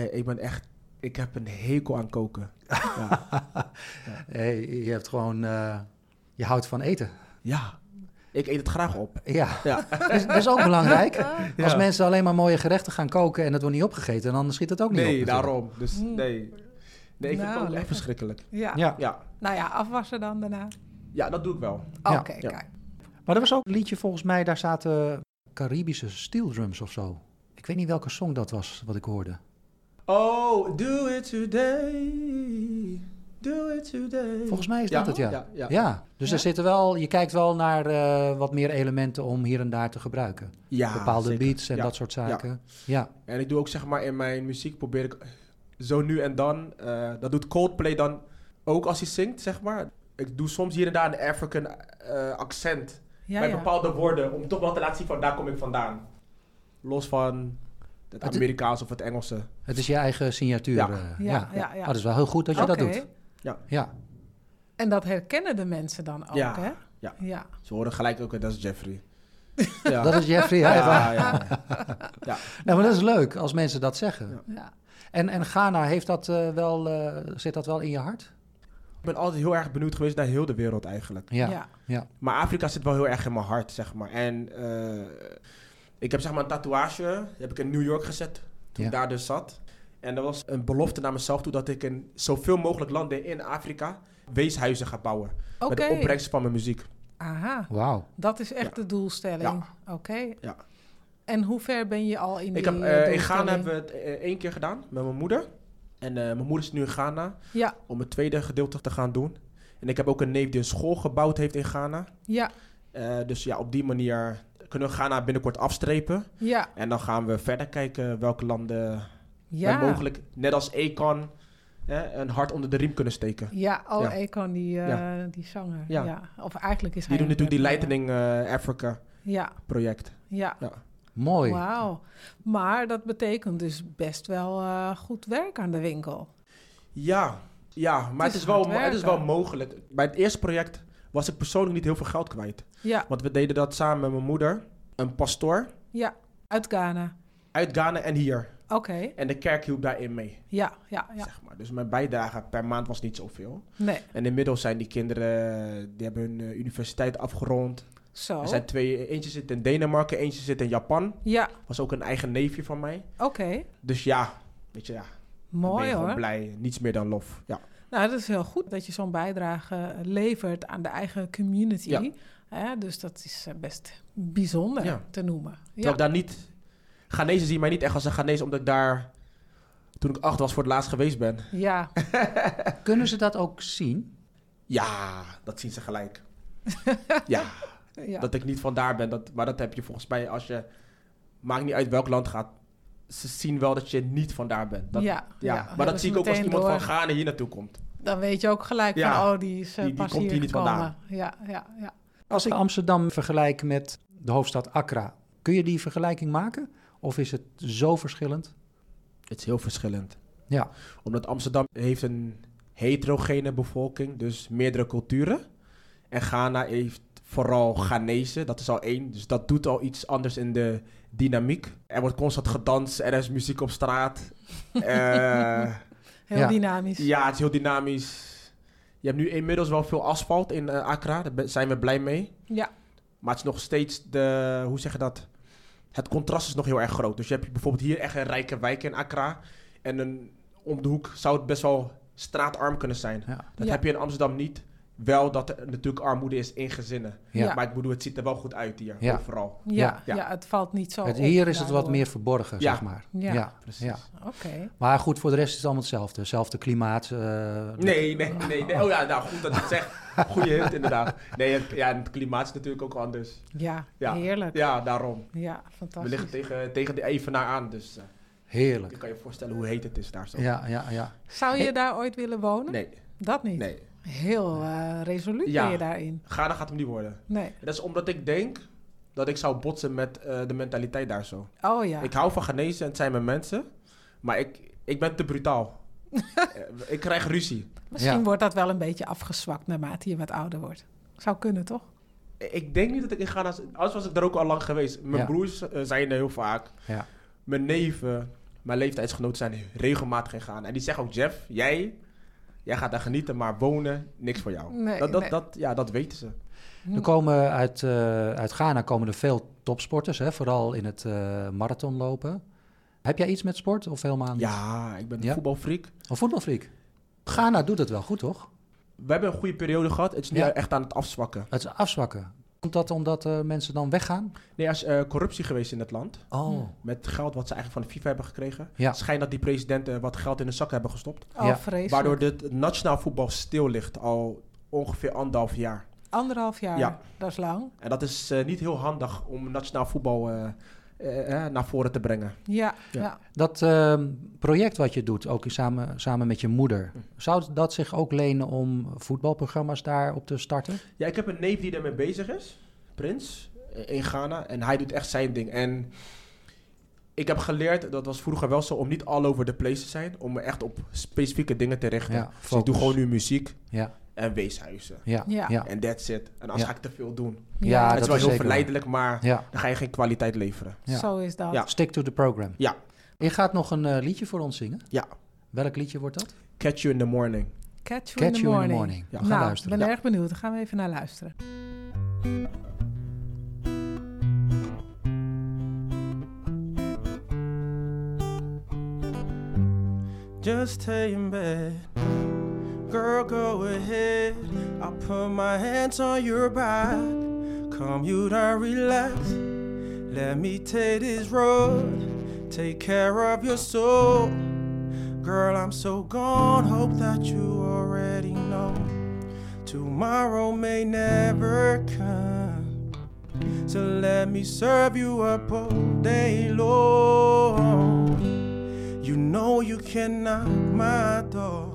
C: Ik heb een hekel aan koken. Ja.
B: Hey, je hebt gewoon... je houdt van eten.
C: Ja, ik eet het graag op.
B: Ja,
C: Ja.
B: dat is ook belangrijk.
C: Ja.
B: Als mensen alleen maar mooie gerechten gaan koken en het wordt niet opgegeten, dan schiet het ook niet op.
C: Nee,
B: natuurlijk.
C: daarom. Dus nee. Nee, ik vind
A: Nou,
C: het ook echt
A: lekker.
C: verschrikkelijk.
A: Ja.
B: Ja.
C: Ja.
A: Nou ja, afwassen dan daarna.
C: Ja, dat doe ik wel.
B: Ja.
A: Oké,
C: Ja.
A: kijk.
B: Maar er was ook een liedje volgens mij, daar zaten Caribische steel drums of zo. Ik weet niet welke song dat was, wat ik hoorde.
C: Oh, do it today. Do it today.
B: Volgens mij is dat het, ja.
C: Ja.
B: Dus
A: Ja?
B: er zitten wel, je kijkt wel naar wat meer elementen om hier en daar te gebruiken.
C: Ja,
B: Bepaalde
C: zeker.
B: beats en
C: Ja.
B: dat soort zaken. Ja.
C: En ik doe ook zeg maar in mijn muziek probeer ik zo nu en dan. Dat doet Coldplay dan ook als hij zingt, zeg maar. Ik doe soms hier en daar een African accent
A: Ja,
C: bij
A: ja.
C: bepaalde woorden om toch wel te laten zien van daar kom ik vandaan. Los van het Amerikaans of het Engelse.
B: Het is je eigen signatuur.
A: Ja.
B: Oh, dat is wel heel goed dat je dat doet.
C: Ja.
A: En dat herkennen de mensen dan ook, hè?
C: Ja. Ze horen gelijk ook, dat is Jeffrey.
B: Dat is Jeffrey.
C: Ja.
B: Nou, maar dat is leuk als mensen dat zeggen.
A: Ja.
B: En Ghana, heeft dat, zit dat wel in je hart?
C: Ik ben altijd heel erg benieuwd geweest naar heel de wereld eigenlijk.
B: Ja.
C: Maar Afrika zit wel heel erg in mijn hart, zeg maar. En ik heb zeg maar een tatoeage, die heb ik in New York gezet, toen ik daar dus zat. En dat was een belofte naar mezelf toe dat ik in zoveel mogelijk landen in Afrika weeshuizen ga bouwen. Met de opbrengst van mijn muziek.
A: Aha,
B: wauw.
A: Dat is echt de doelstelling.
C: Ja.
A: Oké.
C: Ja.
A: En hoe ver ben je al in die
C: In Ghana hebben we het 1 keer gedaan met mijn moeder. En mijn moeder is nu in Ghana om het tweede gedeelte te gaan doen. En ik heb ook een neef die een school gebouwd heeft in Ghana.
A: Ja.
C: Dus op die manier kunnen we Ghana binnenkort afstrepen.
A: Ja.
C: En dan gaan we verder kijken welke landen wij mogelijk, net als Akon, een hart onder de riem kunnen steken.
A: Ja, Akon, die zanger. Ja. Of eigenlijk is
C: die
A: hij...
C: doen natuurlijk die Lightning Africa project.
A: Ja.
B: Mooi.
A: Wauw. Maar dat betekent dus best wel goed werk aan de winkel.
C: Ja, maar het is wel mogelijk. Bij het eerste project was ik persoonlijk niet heel veel geld kwijt. Ja. Want we deden dat samen met mijn moeder, een pastoor.
A: Ja, uit Ghana.
C: Uit Ghana en hier.
A: Oké.
C: En de kerk hielp daarin mee.
A: Ja.
C: Zeg maar. Dus mijn bijdrage per maand was niet zoveel.
A: Nee.
C: En inmiddels zijn die kinderen, die hebben hun universiteit afgerond.
A: Zo.
C: Er zijn eentje zit in Denemarken, eentje zit in Japan.
A: Ja.
C: Was ook een eigen neefje van mij.
A: Oké.
C: Dus weet je,
A: mooi
C: ben je
A: hoor.
C: gewoon blij, niets meer dan lof. Ja.
A: Nou, dat is heel goed dat je zo'n bijdrage levert aan de eigen community. Ja. Dus dat is best bijzonder te noemen.
C: Terwijl ik daar niet... Ghanese zien mij niet echt als een Ghanese, omdat ik daar, toen ik 8 was, voor het laatst geweest ben.
A: Ja.
B: Kunnen ze dat ook zien?
C: Ja, dat zien ze gelijk. Ja, dat ik niet vandaar ben. Maar dat heb je volgens mij als je... Maakt niet uit welk land gaat. Ze zien wel dat je niet vandaar bent. Maar dat zie ik ook als iemand van Ghana hier naartoe komt.
A: Dan weet je ook gelijk van, die is
C: die
A: pas
C: komt hier niet vandaan.
A: Ja.
B: Als ik Amsterdam vergelijk met de hoofdstad Accra, kun je die vergelijking maken? Of is het zo verschillend?
C: Het is heel verschillend.
B: Ja.
C: Omdat Amsterdam heeft een heterogene bevolking, dus meerdere culturen. En Ghana heeft vooral Ghanese, dat is al 1. Dus dat doet al iets anders in de dynamiek. Er wordt constant gedanst, er is muziek op straat.
A: Heel dynamisch.
C: Ja, het is heel dynamisch. Je hebt nu inmiddels wel veel asfalt in Accra, daar zijn we blij mee.
A: Ja.
C: Maar het is nog steeds hoe zeg je dat? Het contrast is nog heel erg groot. Dus je hebt bijvoorbeeld hier echt een rijke wijk in Accra. En om de hoek zou het best wel straatarm kunnen zijn. Ja. Dat heb je in Amsterdam niet. Wel dat er natuurlijk armoede is in gezinnen. Ja. Maar ik bedoel, het ziet er wel goed uit hier, overal.
A: Ja, het valt niet zo op.
B: Hier is het wat meer verborgen, zeg maar.
A: Ja,
C: precies.
A: Ja. Oké.
B: Maar goed, voor de rest is het allemaal hetzelfde. Hetzelfde klimaat.
C: Nee. Oh ja, nou goed dat je het zegt. Goeie hint, inderdaad. Nee, het klimaat is natuurlijk ook anders.
A: Ja, heerlijk.
C: Ja, daarom.
A: Ja, fantastisch.
C: We liggen tegen de evenaar aan, dus...
B: heerlijk.
C: Je kan je voorstellen hoe heet het is daar zo.
B: Ja.
A: Zou je daar ooit willen wonen?
C: Nee.
A: Dat niet?
C: Nee.
A: Heel resoluut ben je daarin.
C: Ghana gaat hem niet worden.
A: Nee.
C: Dat is omdat ik denk dat ik zou botsen met de mentaliteit daar zo.
A: Oh ja.
C: Ik hou van Ghanese en het zijn mijn mensen. Maar ik ben te brutaal. Ik krijg ruzie.
A: Misschien wordt dat wel een beetje afgezwakt naarmate je wat ouder wordt. Zou kunnen, toch?
C: Ik denk niet dat ik in Ghana... Anders was ik daar ook al lang geweest. Mijn broers zijn er heel vaak. Ja. Mijn neven, mijn leeftijdsgenoten zijn regelmatig in Ghana. En die zeggen ook, Jeff, jij gaat daar genieten, maar wonen, niks voor jou.
A: Nee.
C: Dat weten ze.
B: Er komen uit Ghana komen er veel topsporters, hè? Vooral in het marathonlopen. Heb jij iets met sport of helemaal niet?
C: Ja, ik ben een voetbalfreak.
B: Een voetbalfreak? Ghana doet het wel goed, toch?
C: We hebben een goede periode gehad. Het is nu echt aan het afzwakken.
B: Het is afzwakken. Komt dat omdat mensen dan weggaan?
C: Nee, er is corruptie geweest in het land.
B: Oh.
C: Met geld wat ze eigenlijk van de FIFA hebben gekregen.
B: Ja.
C: Het schijnt dat die presidenten wat geld in de zak hebben gestopt.
A: Oh, vreselijk.
C: Waardoor het nationaal voetbal stil ligt al ongeveer 1,5 jaar.
A: 1,5 jaar? Ja. Dat is lang.
C: En dat is niet heel handig om nationaal voetbal naar voren te brengen.
A: Ja.
B: Dat project wat je doet, ook samen met je moeder, zou dat zich ook lenen om voetbalprogramma's daarop te starten?
C: Ja, ik heb een neef die daarmee bezig is, Prins, in Ghana. En hij doet echt zijn ding. En ik heb geleerd, dat was vroeger wel zo, om niet all over the place te zijn. Om me echt op specifieke dingen te richten.
B: Ja,
C: dus ik doe gewoon nu muziek
B: Ja,
C: en weeshuizen.
B: ja,
A: Ja.
B: ja.
C: En that's it. En als
B: Ja.
C: ga ik te veel doen.
B: Ja,
C: het is wel heel
B: zeker
C: verleidelijk, maar
B: Ja.
C: dan ga je geen kwaliteit leveren.
B: Ja.
A: Zo is dat.
C: Ja.
B: Stick to the program.
C: Ja.
B: Je gaat nog een liedje voor ons zingen.
C: Ja.
B: Welk liedje wordt dat?
C: Catch You in the Morning.
A: Catch You in the Morning.
B: Ja,
C: Ja.
B: we gaan
A: Nou, ik
B: luisteren.
A: ben erg benieuwd. Dan gaan we even naar luisteren.
C: Just stay in bed. Girl, go ahead. I'll put my hands on your back. Calm you down, relax. Let me take this road. Take care of your soul. Girl, I'm so gone. Hope that you already know. Tomorrow may never come. So let me serve you up all day long. You know you can knock my door.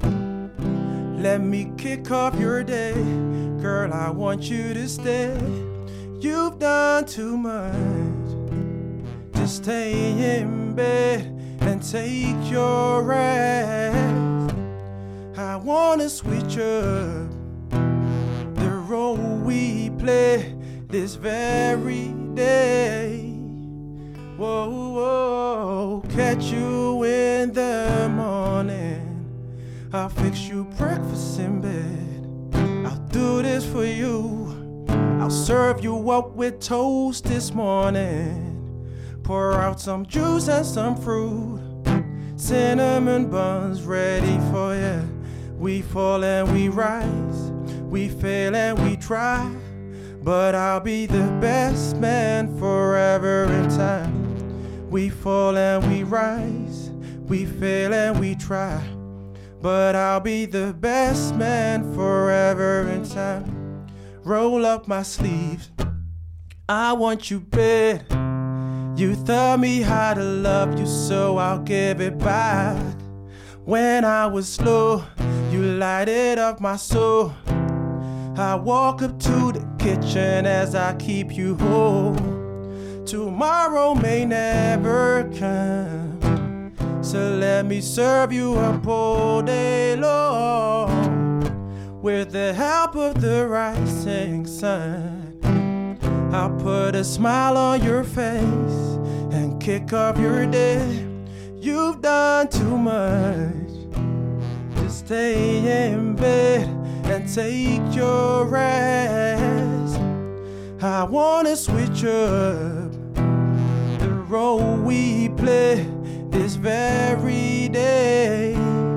C: Let me kick off your day. Girl, I want you to stay. You've done too much. Just stay in bed and take your rest. I wanna switch up the role we play this very day. Whoa, whoa, catch you in the morning. I'll fix you breakfast in bed. I'll do this for you. I'll serve you up with toast this morning. Pour out some juice and some fruit. Cinnamon buns ready for you. We fall and we rise. We fail and we try. But I'll be the best man forever in time. We fall and we rise. We fail and we try. But I'll be the best man forever in time. Roll up my sleeves. I want you bad. You taught me how to love you, so I'll give it back. When I was slow, you lighted up my soul. I walk up to the kitchen as I keep you whole. Tomorrow may never come, so let me serve you up all day long. With the help of the rising sun, I'll put a smile on your face and kick off your day. You've done too much. Just stay in bed and take your rest. I wanna switch up the role we play this very day.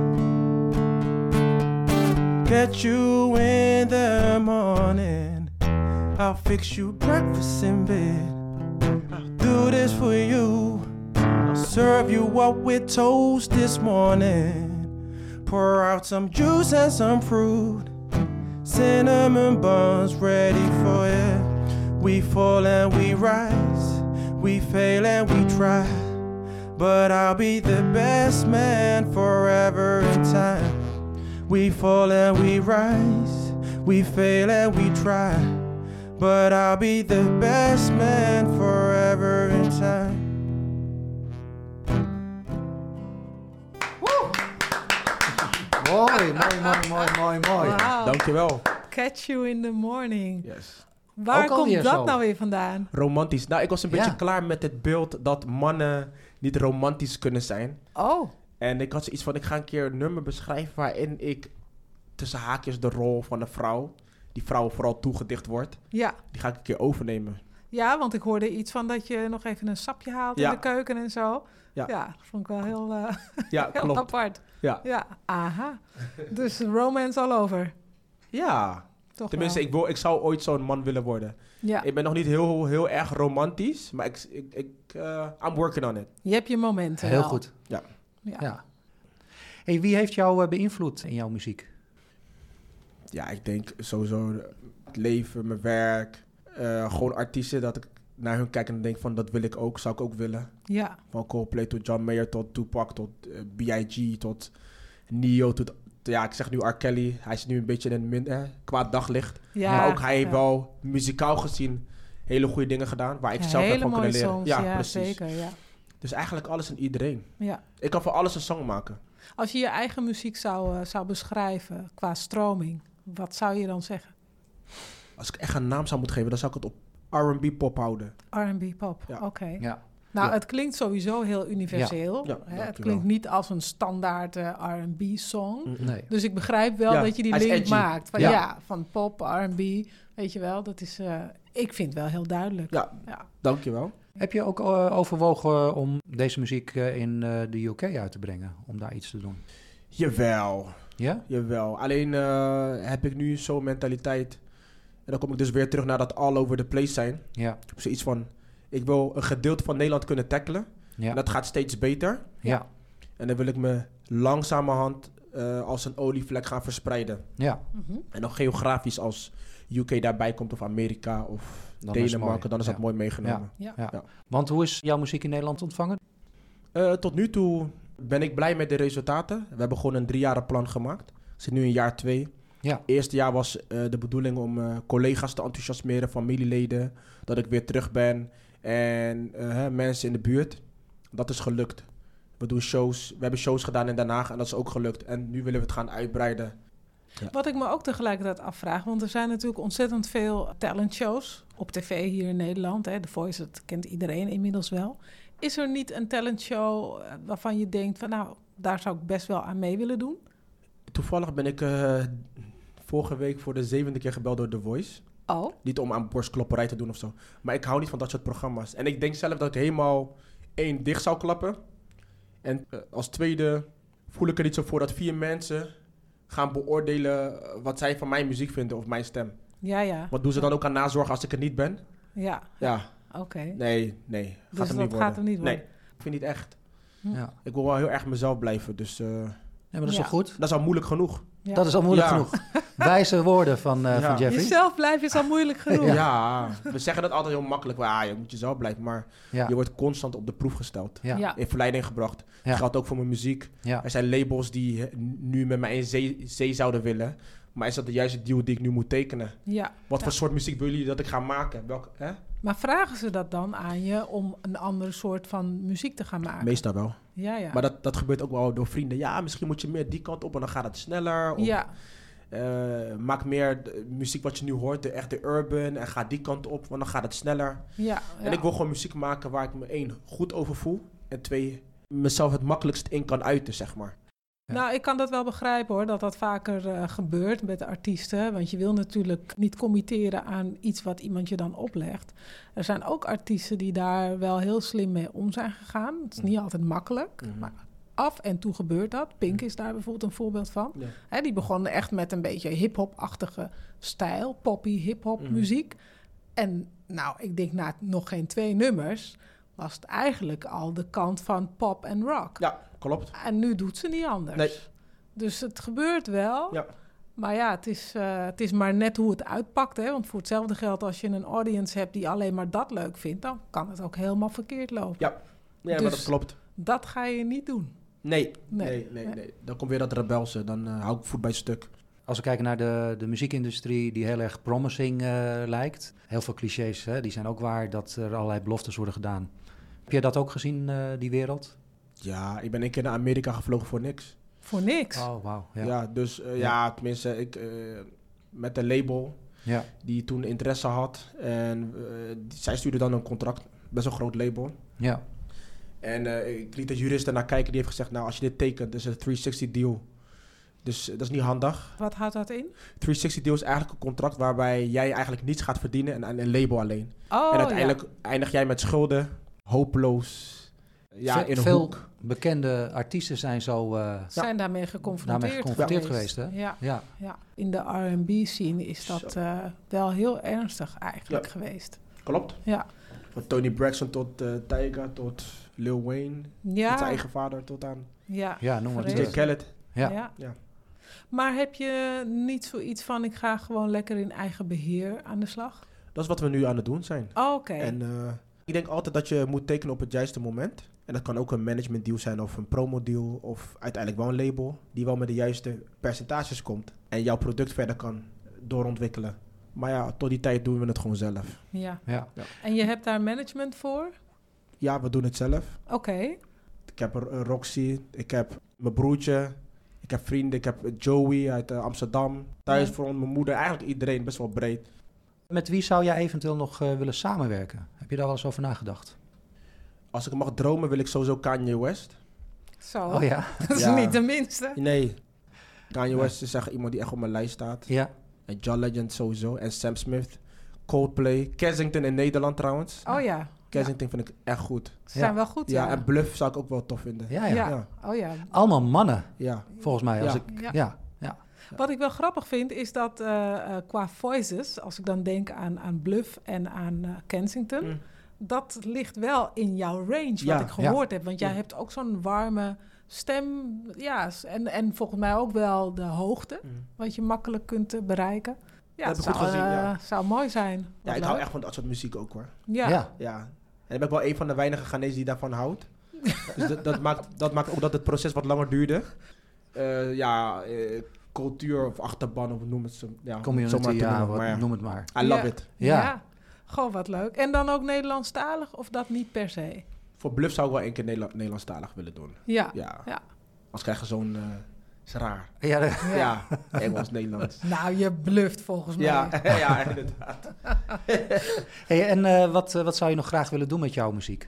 C: Get you in the morning. I'll fix you breakfast in bed. I'll do this for you. I'll serve you up with toast this morning. Pour out some juice and some fruit. Cinnamon buns ready for you. We fall and we rise. We fail and we try. But I'll be the best man forever in time. We fall and we rise. We fail and we try. But I'll be the best man forever in time.
B: Mooi, mooi.
A: Wauw.
C: Dankjewel.
A: Catch You in the Morning.
C: Yes.
A: Waar
B: Ook
A: komt
B: alweer
A: dat
B: zo.
A: nou weer vandaan?
C: Romantisch. Nou, ik was een beetje
B: Ja.
C: klaar met het beeld dat mannen niet romantisch kunnen zijn.
A: Oh,
C: En ik had zoiets van, ik ga een keer een nummer beschrijven waarin ik tussen haakjes de rol van een vrouw, die vrouw vooral toegedicht wordt,
A: ja.
C: die ga ik een keer overnemen.
A: Ja, want ik hoorde iets van dat je nog even een sapje haalt in
C: Ja.
A: de keuken en zo.
C: Ja.
A: Ja, dat vond ik wel heel,
C: Ja,
A: heel
C: klopt.
A: apart.
C: Ja.
A: Ja, aha. Dus romance all over.
C: Ja.
A: Toch
C: Tenminste,
A: wel.
C: ik zou ooit zo'n man willen worden.
A: Ja.
C: Ik ben nog niet heel erg romantisch, maar I'm working on it.
A: Je hebt je momenten
B: Heel
A: wel.
B: goed.
A: Ja.
B: Ja. Hey, wie heeft jou beïnvloed in jouw muziek?
C: Ja, ik denk sowieso het leven, mijn werk, gewoon artiesten, dat ik naar hun kijk en denk van, dat wil ik ook, zou ik ook willen.
A: Ja.
C: Van Coldplay tot John Mayer, tot Tupac, tot B.I.G., tot Neo, tot, ja, ik zeg nu R. Kelly. Hij is nu een beetje in een kwaad daglicht.
A: Ja,
C: Maar ook hij heeft
A: ja.
C: wel muzikaal gezien hele goede dingen gedaan, waar ik zelf heb
A: hele
C: van
A: mooie
C: kunnen leren.
A: songs, ja,
C: precies.
A: zeker. Ja.
C: Dus eigenlijk alles en iedereen.
A: Ja.
C: Ik kan voor alles een song maken.
A: Als je je eigen muziek zou beschrijven qua stroming, wat zou je dan zeggen?
C: Als ik echt een naam zou moeten geven, dan zou ik het op R&B pop houden.
A: R&B pop,
C: Ja.
A: oké.
B: Ja.
A: Nou,
C: Ja.
A: het klinkt sowieso heel universeel.
C: Ja,
A: Hè? Het
C: dankjewel.
A: klinkt niet als een standaard R&B-song.
B: Nee.
A: Dus ik begrijp wel
C: Ja,
A: dat je die
C: hij is
A: link
C: edgy.
A: maakt. Van,
B: Ja.
A: van pop, R&B, weet je wel. Dat is, ik vind het wel heel duidelijk.
C: Ja, dankjewel.
B: Heb je ook overwogen om deze muziek in de UK uit te brengen? Om daar iets te doen?
C: Jawel.
B: Ja?
C: Jawel. Alleen heb ik nu zo'n mentaliteit. En dan kom ik dus weer terug naar dat all over the place zijn.
B: Ja.
C: Ik heb zoiets van, ik wil een gedeelte van Nederland kunnen tackelen.
B: Ja.
C: En dat gaat steeds beter.
B: Ja.
C: En dan wil ik me langzamerhand als een olievlek gaan verspreiden.
B: Ja.
A: Mhm.
C: En dan geografisch als UK daarbij komt of Amerika of
B: Dan is het
C: Denemarken,
B: mooi.
C: dan is dat
B: Ja.
C: mooi meegenomen.
A: Ja.
B: Ja.
C: Ja.
B: Want hoe is jouw muziek in Nederland ontvangen?
C: Tot nu toe ben ik blij met de resultaten. We hebben gewoon een 3-jarenplan gemaakt. We zitten nu in jaar 2.
B: Ja.
C: Eerste jaar was de bedoeling om collega's te enthousiasmeren, familieleden. Dat ik weer terug ben. En mensen in de buurt. Dat is gelukt. We doen shows. We hebben shows gedaan in Den Haag en dat is ook gelukt. En nu willen we het gaan uitbreiden. Ja.
A: Wat ik me ook tegelijkertijd afvraag, want er zijn natuurlijk ontzettend veel talentshows op tv hier in Nederland. Hè. The Voice, dat kent iedereen inmiddels wel. Is er niet een talentshow waarvan je denkt van nou, daar zou ik best wel aan mee willen doen?
C: Toevallig ben ik vorige week voor de 7e keer gebeld door The Voice.
A: Oh,
C: Niet om aan borstklopperij te doen of zo. Maar ik hou niet van dat soort programma's. En ik denk zelf dat ik helemaal 1 dicht zou klappen. En als tweede voel ik er niet zo voor dat 4 mensen gaan beoordelen wat zij van mijn muziek vinden of mijn stem.
A: ja.
C: Wat doen ze dan ook aan nazorg als ik er niet ben?
A: Ja,
C: Ja,
A: oké.
C: nee.
A: Dus
C: Gaat hem niet
A: dat
C: worden.
A: gaat hem niet worden.
C: Nee, ik vind niet echt.
B: Ja.
C: Ik wil wel heel erg mezelf blijven. Dus
B: Ja, maar dat is
A: Ja.
B: toch goed?
C: dat is al moeilijk genoeg.
A: Ja.
B: Dat is al moeilijk
C: Ja.
B: genoeg. Wijze woorden van
C: Ja.
B: Jeffrey.
A: Jezelf blijven is al moeilijk genoeg.
C: Ja. We zeggen dat altijd heel makkelijk. Je moet jezelf blijven. Maar
B: Ja.
C: je wordt constant op de proef gesteld.
B: Ja.
A: Ja.
C: In verleiding gebracht.
B: Ja.
C: Dat geldt ook voor mijn muziek.
B: Ja.
C: Er zijn labels die nu met mij in zee zouden willen. Maar is dat de juiste deal die ik nu moet tekenen?
A: Ja.
C: Wat voor soort muziek willen jullie dat ik ga maken?
A: Maar vragen ze dat dan aan je om een andere soort van muziek te gaan maken?
C: Meestal wel.
A: Ja.
C: Maar dat gebeurt ook wel door vrienden. Ja, misschien moet je meer die kant op en dan gaat het sneller. Of,
A: Ja,
C: maak meer de muziek wat je nu hoort, de echte urban. En ga die kant op, want dan gaat het sneller.
A: ja.
C: En ik wil gewoon muziek maken waar ik me 1 goed over voel. En 2 mezelf het makkelijkst in kan uiten, zeg maar.
B: Ja.
A: Nou, ik kan dat wel begrijpen hoor, dat dat vaker gebeurt met de artiesten. Want je wil natuurlijk niet committeren aan iets wat iemand je dan oplegt. Er zijn ook artiesten die daar wel heel slim mee om zijn gegaan. Het is niet altijd makkelijk, maar af en toe gebeurt dat. Pink is daar bijvoorbeeld een voorbeeld van.
C: Ja.
A: Hè, die begon echt met een beetje hip-hop-achtige stijl, poppy hip-hop muziek. En nou, ik denk na nog geen 2 nummers was het eigenlijk al de kant van pop en rock.
C: Ja, klopt.
A: En nu doet ze niet anders.
C: Nee.
A: Dus het gebeurt wel.
C: Ja.
A: Maar ja, het is maar net hoe het uitpakt. Hè? Want voor hetzelfde geld, als je een audience hebt die alleen maar dat leuk vindt, dan kan het ook helemaal verkeerd lopen.
C: Ja, maar
A: Dus-
C: dat klopt.
A: Dat ga je niet doen.
C: Nee.
A: Nee.
C: Dan komt weer dat rebelse. Dan hou ik voet bij het stuk.
B: Als we kijken naar de muziekindustrie die heel erg promising lijkt. Heel veel clichés, hè, die zijn ook waar dat er allerlei beloftes worden gedaan. Heb je dat ook gezien, die wereld?
C: Ja, ik ben 1 keer naar Amerika gevlogen voor niks.
A: Voor niks.
B: Oh, wauw. Ja.
C: Ja, dus tenminste, ik met een label
B: Ja.
C: die toen interesse had. En zij stuurde dan een contract, best een groot label.
B: Ja.
C: En ik liet de jurist ernaar kijken, die heeft gezegd, nou als je dit tekent, is het een 360 deal. Dus dat is niet handig.
A: Wat houdt dat in?
C: 360 deal is eigenlijk een contract waarbij jij eigenlijk niets gaat verdienen en een label alleen.
A: Oh,
C: en uiteindelijk eindig jij met schulden, hopeloos, in een
B: veel
C: hoek.
B: bekende artiesten zijn zo
A: zijn daarmee geconfronteerd,
B: daarmee geconfronteerd geweest. Hè?
A: Ja.
B: Ja.
A: Ja. In de R&B-scene is dat wel heel ernstig eigenlijk geweest.
C: Klopt.
A: Ja.
C: Van Tony Braxton tot Tyga, tot Lil Wayne, tot zijn eigen vader, tot aan
A: Ja.
B: Ja, noem maar.
C: DJ Khaled.
B: Ja.
C: Ja.
A: Maar heb je niet zoiets van, ik ga gewoon lekker in eigen beheer aan de slag?
C: Dat is wat we nu aan het doen zijn.
A: Oh, oké.
C: En ik denk altijd dat je moet tekenen op het juiste moment. En dat kan ook een management deal zijn of een promo deal of uiteindelijk wel een label die wel met de juiste percentages komt en jouw product verder kan doorontwikkelen. Maar ja, tot die tijd doen we het gewoon zelf.
A: Ja.
B: Ja.
A: En je hebt daar management voor?
C: Ja, we doen het zelf.
A: Oké.
C: Ik heb Roxy, ik heb mijn broertje, ik heb vrienden, ik heb Joey uit Amsterdam. Thuis voor mijn moeder, eigenlijk iedereen, best wel breed.
B: Met wie zou jij eventueel nog willen samenwerken? Heb je daar wel eens over nagedacht?
C: Als ik mag dromen, wil ik sowieso Kanye West.
A: Zo.
B: Oh ja?
A: Dat is niet de minste.
C: Nee. Kanye West is echt iemand die echt op mijn lijst staat.
B: Ja.
C: En John Legend sowieso. En Sam Smith. Coldplay. Kensington in Nederland trouwens.
A: Oh ja.
C: Kensington vind ik echt goed.
A: Ze zijn wel goed,
C: Ja, en Bluff zou ik ook wel tof vinden.
B: Ja, ja.
A: Ja. Oh ja.
B: Allemaal mannen,
C: Ja.
B: volgens mij. Als
C: Ja.
B: ik,
A: Ja.
B: ja.
A: Wat ik wel grappig vind, is dat qua voices, als ik dan denk aan Bluff en aan Kensington,
C: Mm.
A: dat ligt wel in jouw range,
C: Ja.
A: wat ik gehoord heb. Want jij
C: Ja.
A: hebt ook zo'n warme stem, ja, en volgens mij ook wel de hoogte,
C: Mm.
A: wat je makkelijk kunt bereiken. Ja,
C: Dat
A: het
C: heb ik goed
A: zou,
C: gezien, ja.
A: zou mooi zijn.
C: Ja,
A: Wat
C: ik hou
A: leuk.
C: echt van dat soort muziek ook hoor.
A: Ja.
B: Ja.
C: Ja. En ik ben ook wel een van de weinige Ghanese die daarvan houdt. Dus dat maakt ook dat het proces wat langer duurde. Cultuur of achterban, of noem het zo. Ja,
B: Community,
C: zomaar te
B: ja,
C: noemen,
B: wat,
C: maar ja.
B: noem het maar.
C: I love
A: Ja.
C: it.
B: Ja.
A: Goh, wat leuk. En dan ook Nederlandstalig of dat niet per se?
C: Voor Bluff zou ik wel een keer Nederlandstalig willen doen.
A: Ja.
C: Ja.
A: Ja.
C: Als krijg je zo'n... is raar.
B: Ja,
C: Ja, Engels, Nederlands.
A: Nou, je bluft volgens mij.
C: Ja, ja, inderdaad.
B: Hey, en wat zou je nog graag willen doen met jouw muziek?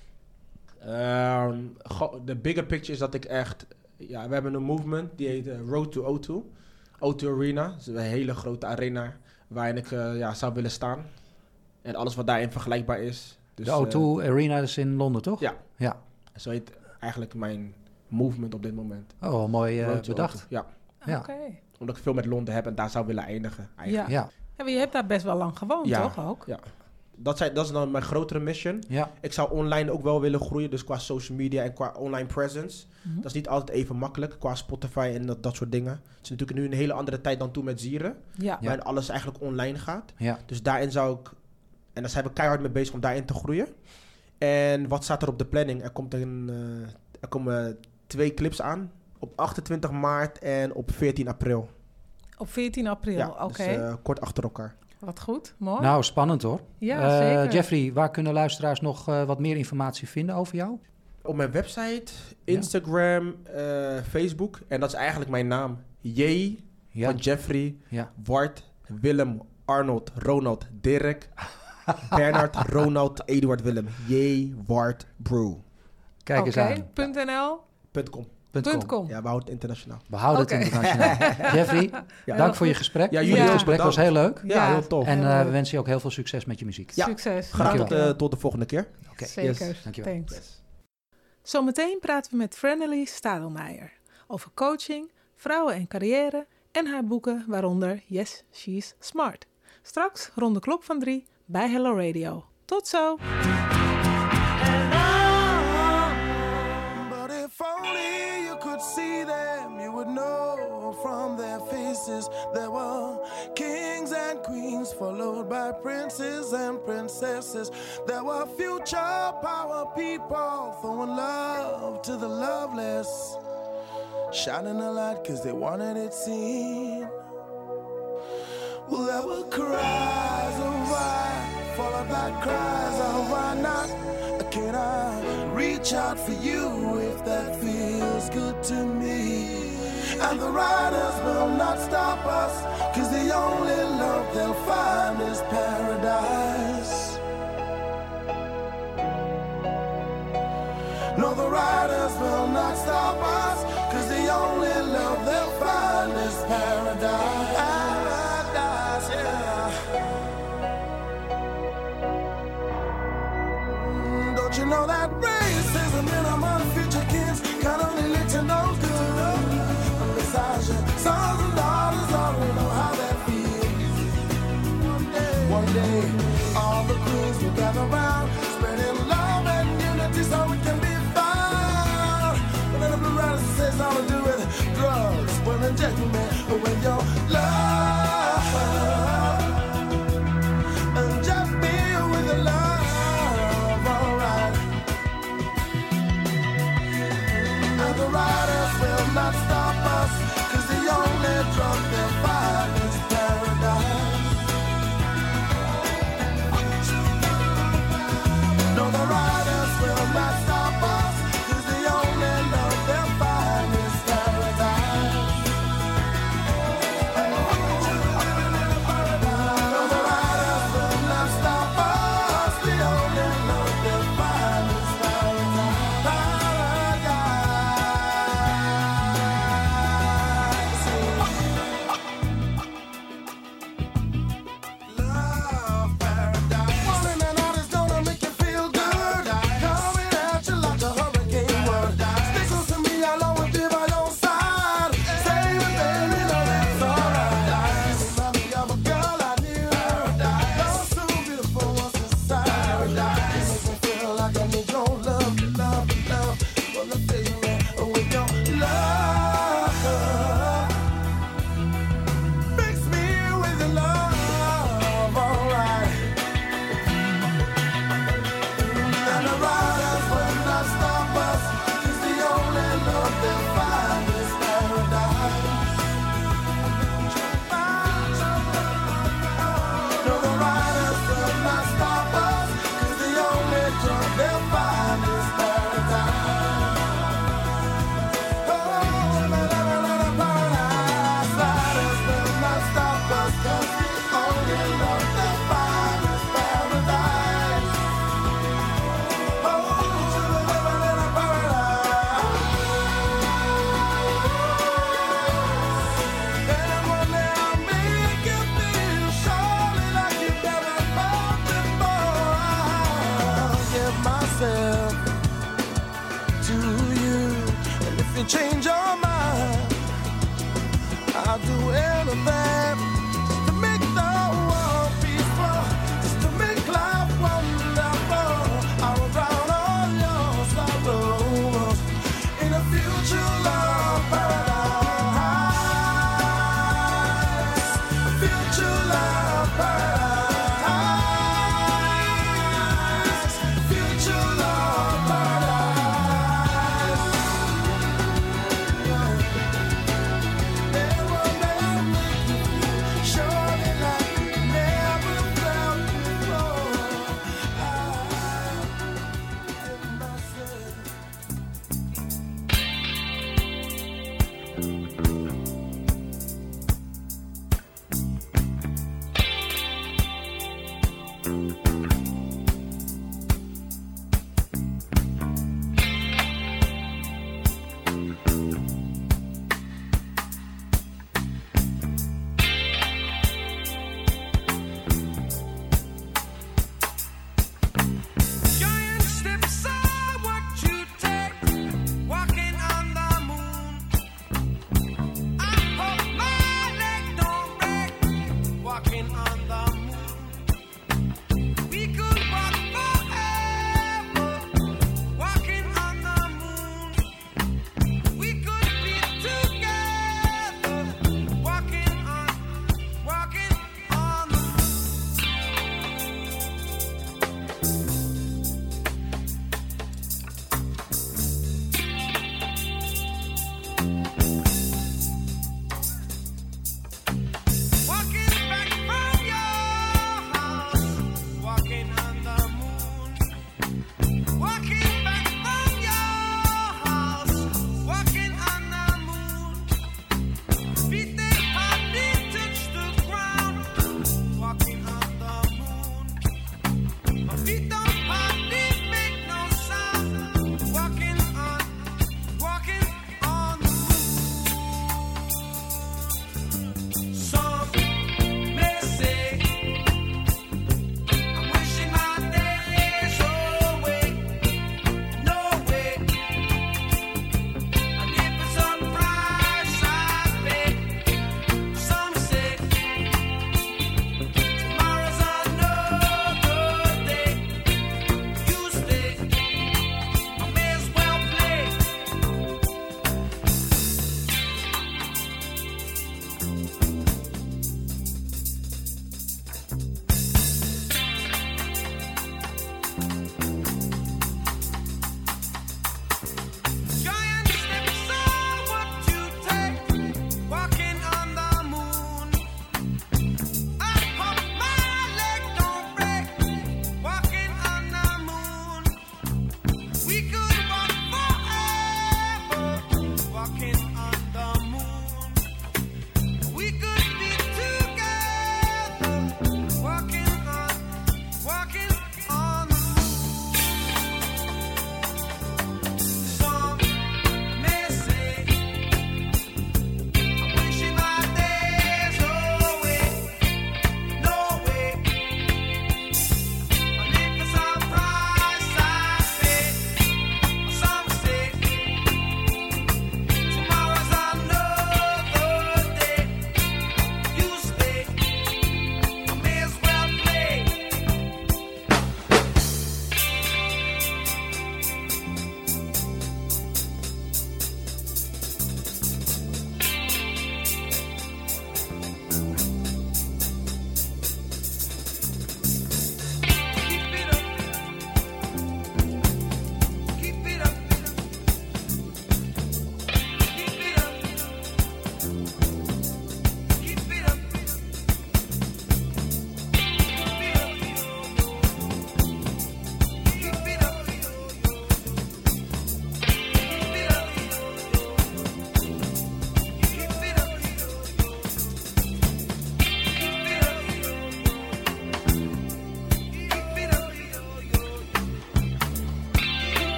C: De bigger picture is dat ik echt... Ja, we hebben een movement, die heet Road to O2. O2 Arena, dat is een hele grote arena waarin ik zou willen staan. En alles wat daarin vergelijkbaar is. Dus,
B: De O2 Arena is in Londen, toch?
C: Ja.
B: Ja.
C: Zo heet eigenlijk mijn movement op dit moment.
B: Oh, wel mooi
C: Road to
B: bedacht.
C: O2. Ja,
B: Ja.
A: Oké.
C: omdat ik veel met Londen heb en daar zou willen eindigen. Eigenlijk.
A: Ja.
B: Ja.
A: Ja, maar je hebt daar best wel lang gewoond,
C: Ja.
A: toch ook?
C: Ja. Dat is dan mijn grotere mission.
B: Ja.
C: Ik zou online ook wel willen groeien, dus qua social media en qua online presence.
A: Mhm.
C: Dat is niet altijd even makkelijk, qua Spotify en dat soort dingen. Het is natuurlijk nu een hele andere tijd dan toen met Zieren,
A: Ja.
B: Ja.
C: waarin alles eigenlijk online gaat.
B: Ja.
C: Dus daarin zou ik, en daar zijn we keihard mee bezig om daarin te groeien. En wat staat er op de planning? Er komen 2 clips aan, op 28 maart en op 14 april.
A: Op 14 april,
C: Ja,
A: oké.
C: dus kort achter elkaar.
A: Wat goed, mooi.
B: Nou, spannend hoor.
A: ja, zeker.
B: Jeffrey, waar kunnen luisteraars nog wat meer informatie vinden over jou?
C: Op mijn website, Instagram, Facebook. En dat is eigenlijk mijn naam. J
B: Ja.
C: van Jeffrey,
B: Ja.
C: Wart, Willem, Arnold, Ronald, Dirk, Bernard, Ronald, Eduard, Willem. J. Wart Brew.
B: Kijk eens aan.
A: Oké, .nl,
C: .com.
A: .com.
C: Ja, we houden het internationaal.
B: We houden
A: Oké.
B: het internationaal. Jeffrey,
C: Ja.
B: dank voor je gesprek.
C: Ja,
A: jullie
B: Het
A: ook
B: gesprek was
C: bedankt.
B: heel leuk.
C: Ja,
A: Ja.
C: heel tof.
B: En
A: Heel leuk.
B: we wensen je ook heel veel succes met je muziek.
C: Ja.
A: Succes.
C: Graag
B: Dankjewel.
C: tot de volgende keer.
B: Oké.
A: Zeker.
C: Yes.
B: Dankjewel.
A: Thanks.
C: Yes.
A: Zometeen praten we met Frenely Stadelmeijer over coaching, vrouwen en carrière en haar boeken, waaronder Yes, She's Smart. Straks rond de klok van 3 bij Hello Radio. Tot zo!
D: But if only you could see them, you would know from their faces there were kings and queens, followed by princes and princesses. There were future power people throwing love to the loveless, shining a light cause they wanted it seen. Well, there were cries of why, followed by cries of why not. Can I reach out for you if that feels good to me? And the riders will not stop us, cause the only love they'll find is paradise. No, the riders will not stop us, cause the only love they'll find is paradise. Paradise, yeah. Don't you know that racism in among future kids can only lead to no good? Besides your sons and daughters already know how that feels. One day, all the queens will gather round, spreading love and unity so it can be found. But then the blue riders says all to do with drugs, women, gentlemen, but when your love and just be with the love. The riders will not stop us, cause the only drug they'll find is paradise. No, the riders will they'll find this paradise. No, the riders will not stop us, 'cause the only joy they'll find is paradise. Oh, paradise. Riders will not stop us, 'cause the only love they'll find is paradise. Oh, paradise. And one day I'll make you feel surely like you've never felt before. I'll give myself to you, and if you change your mind, I'll do anything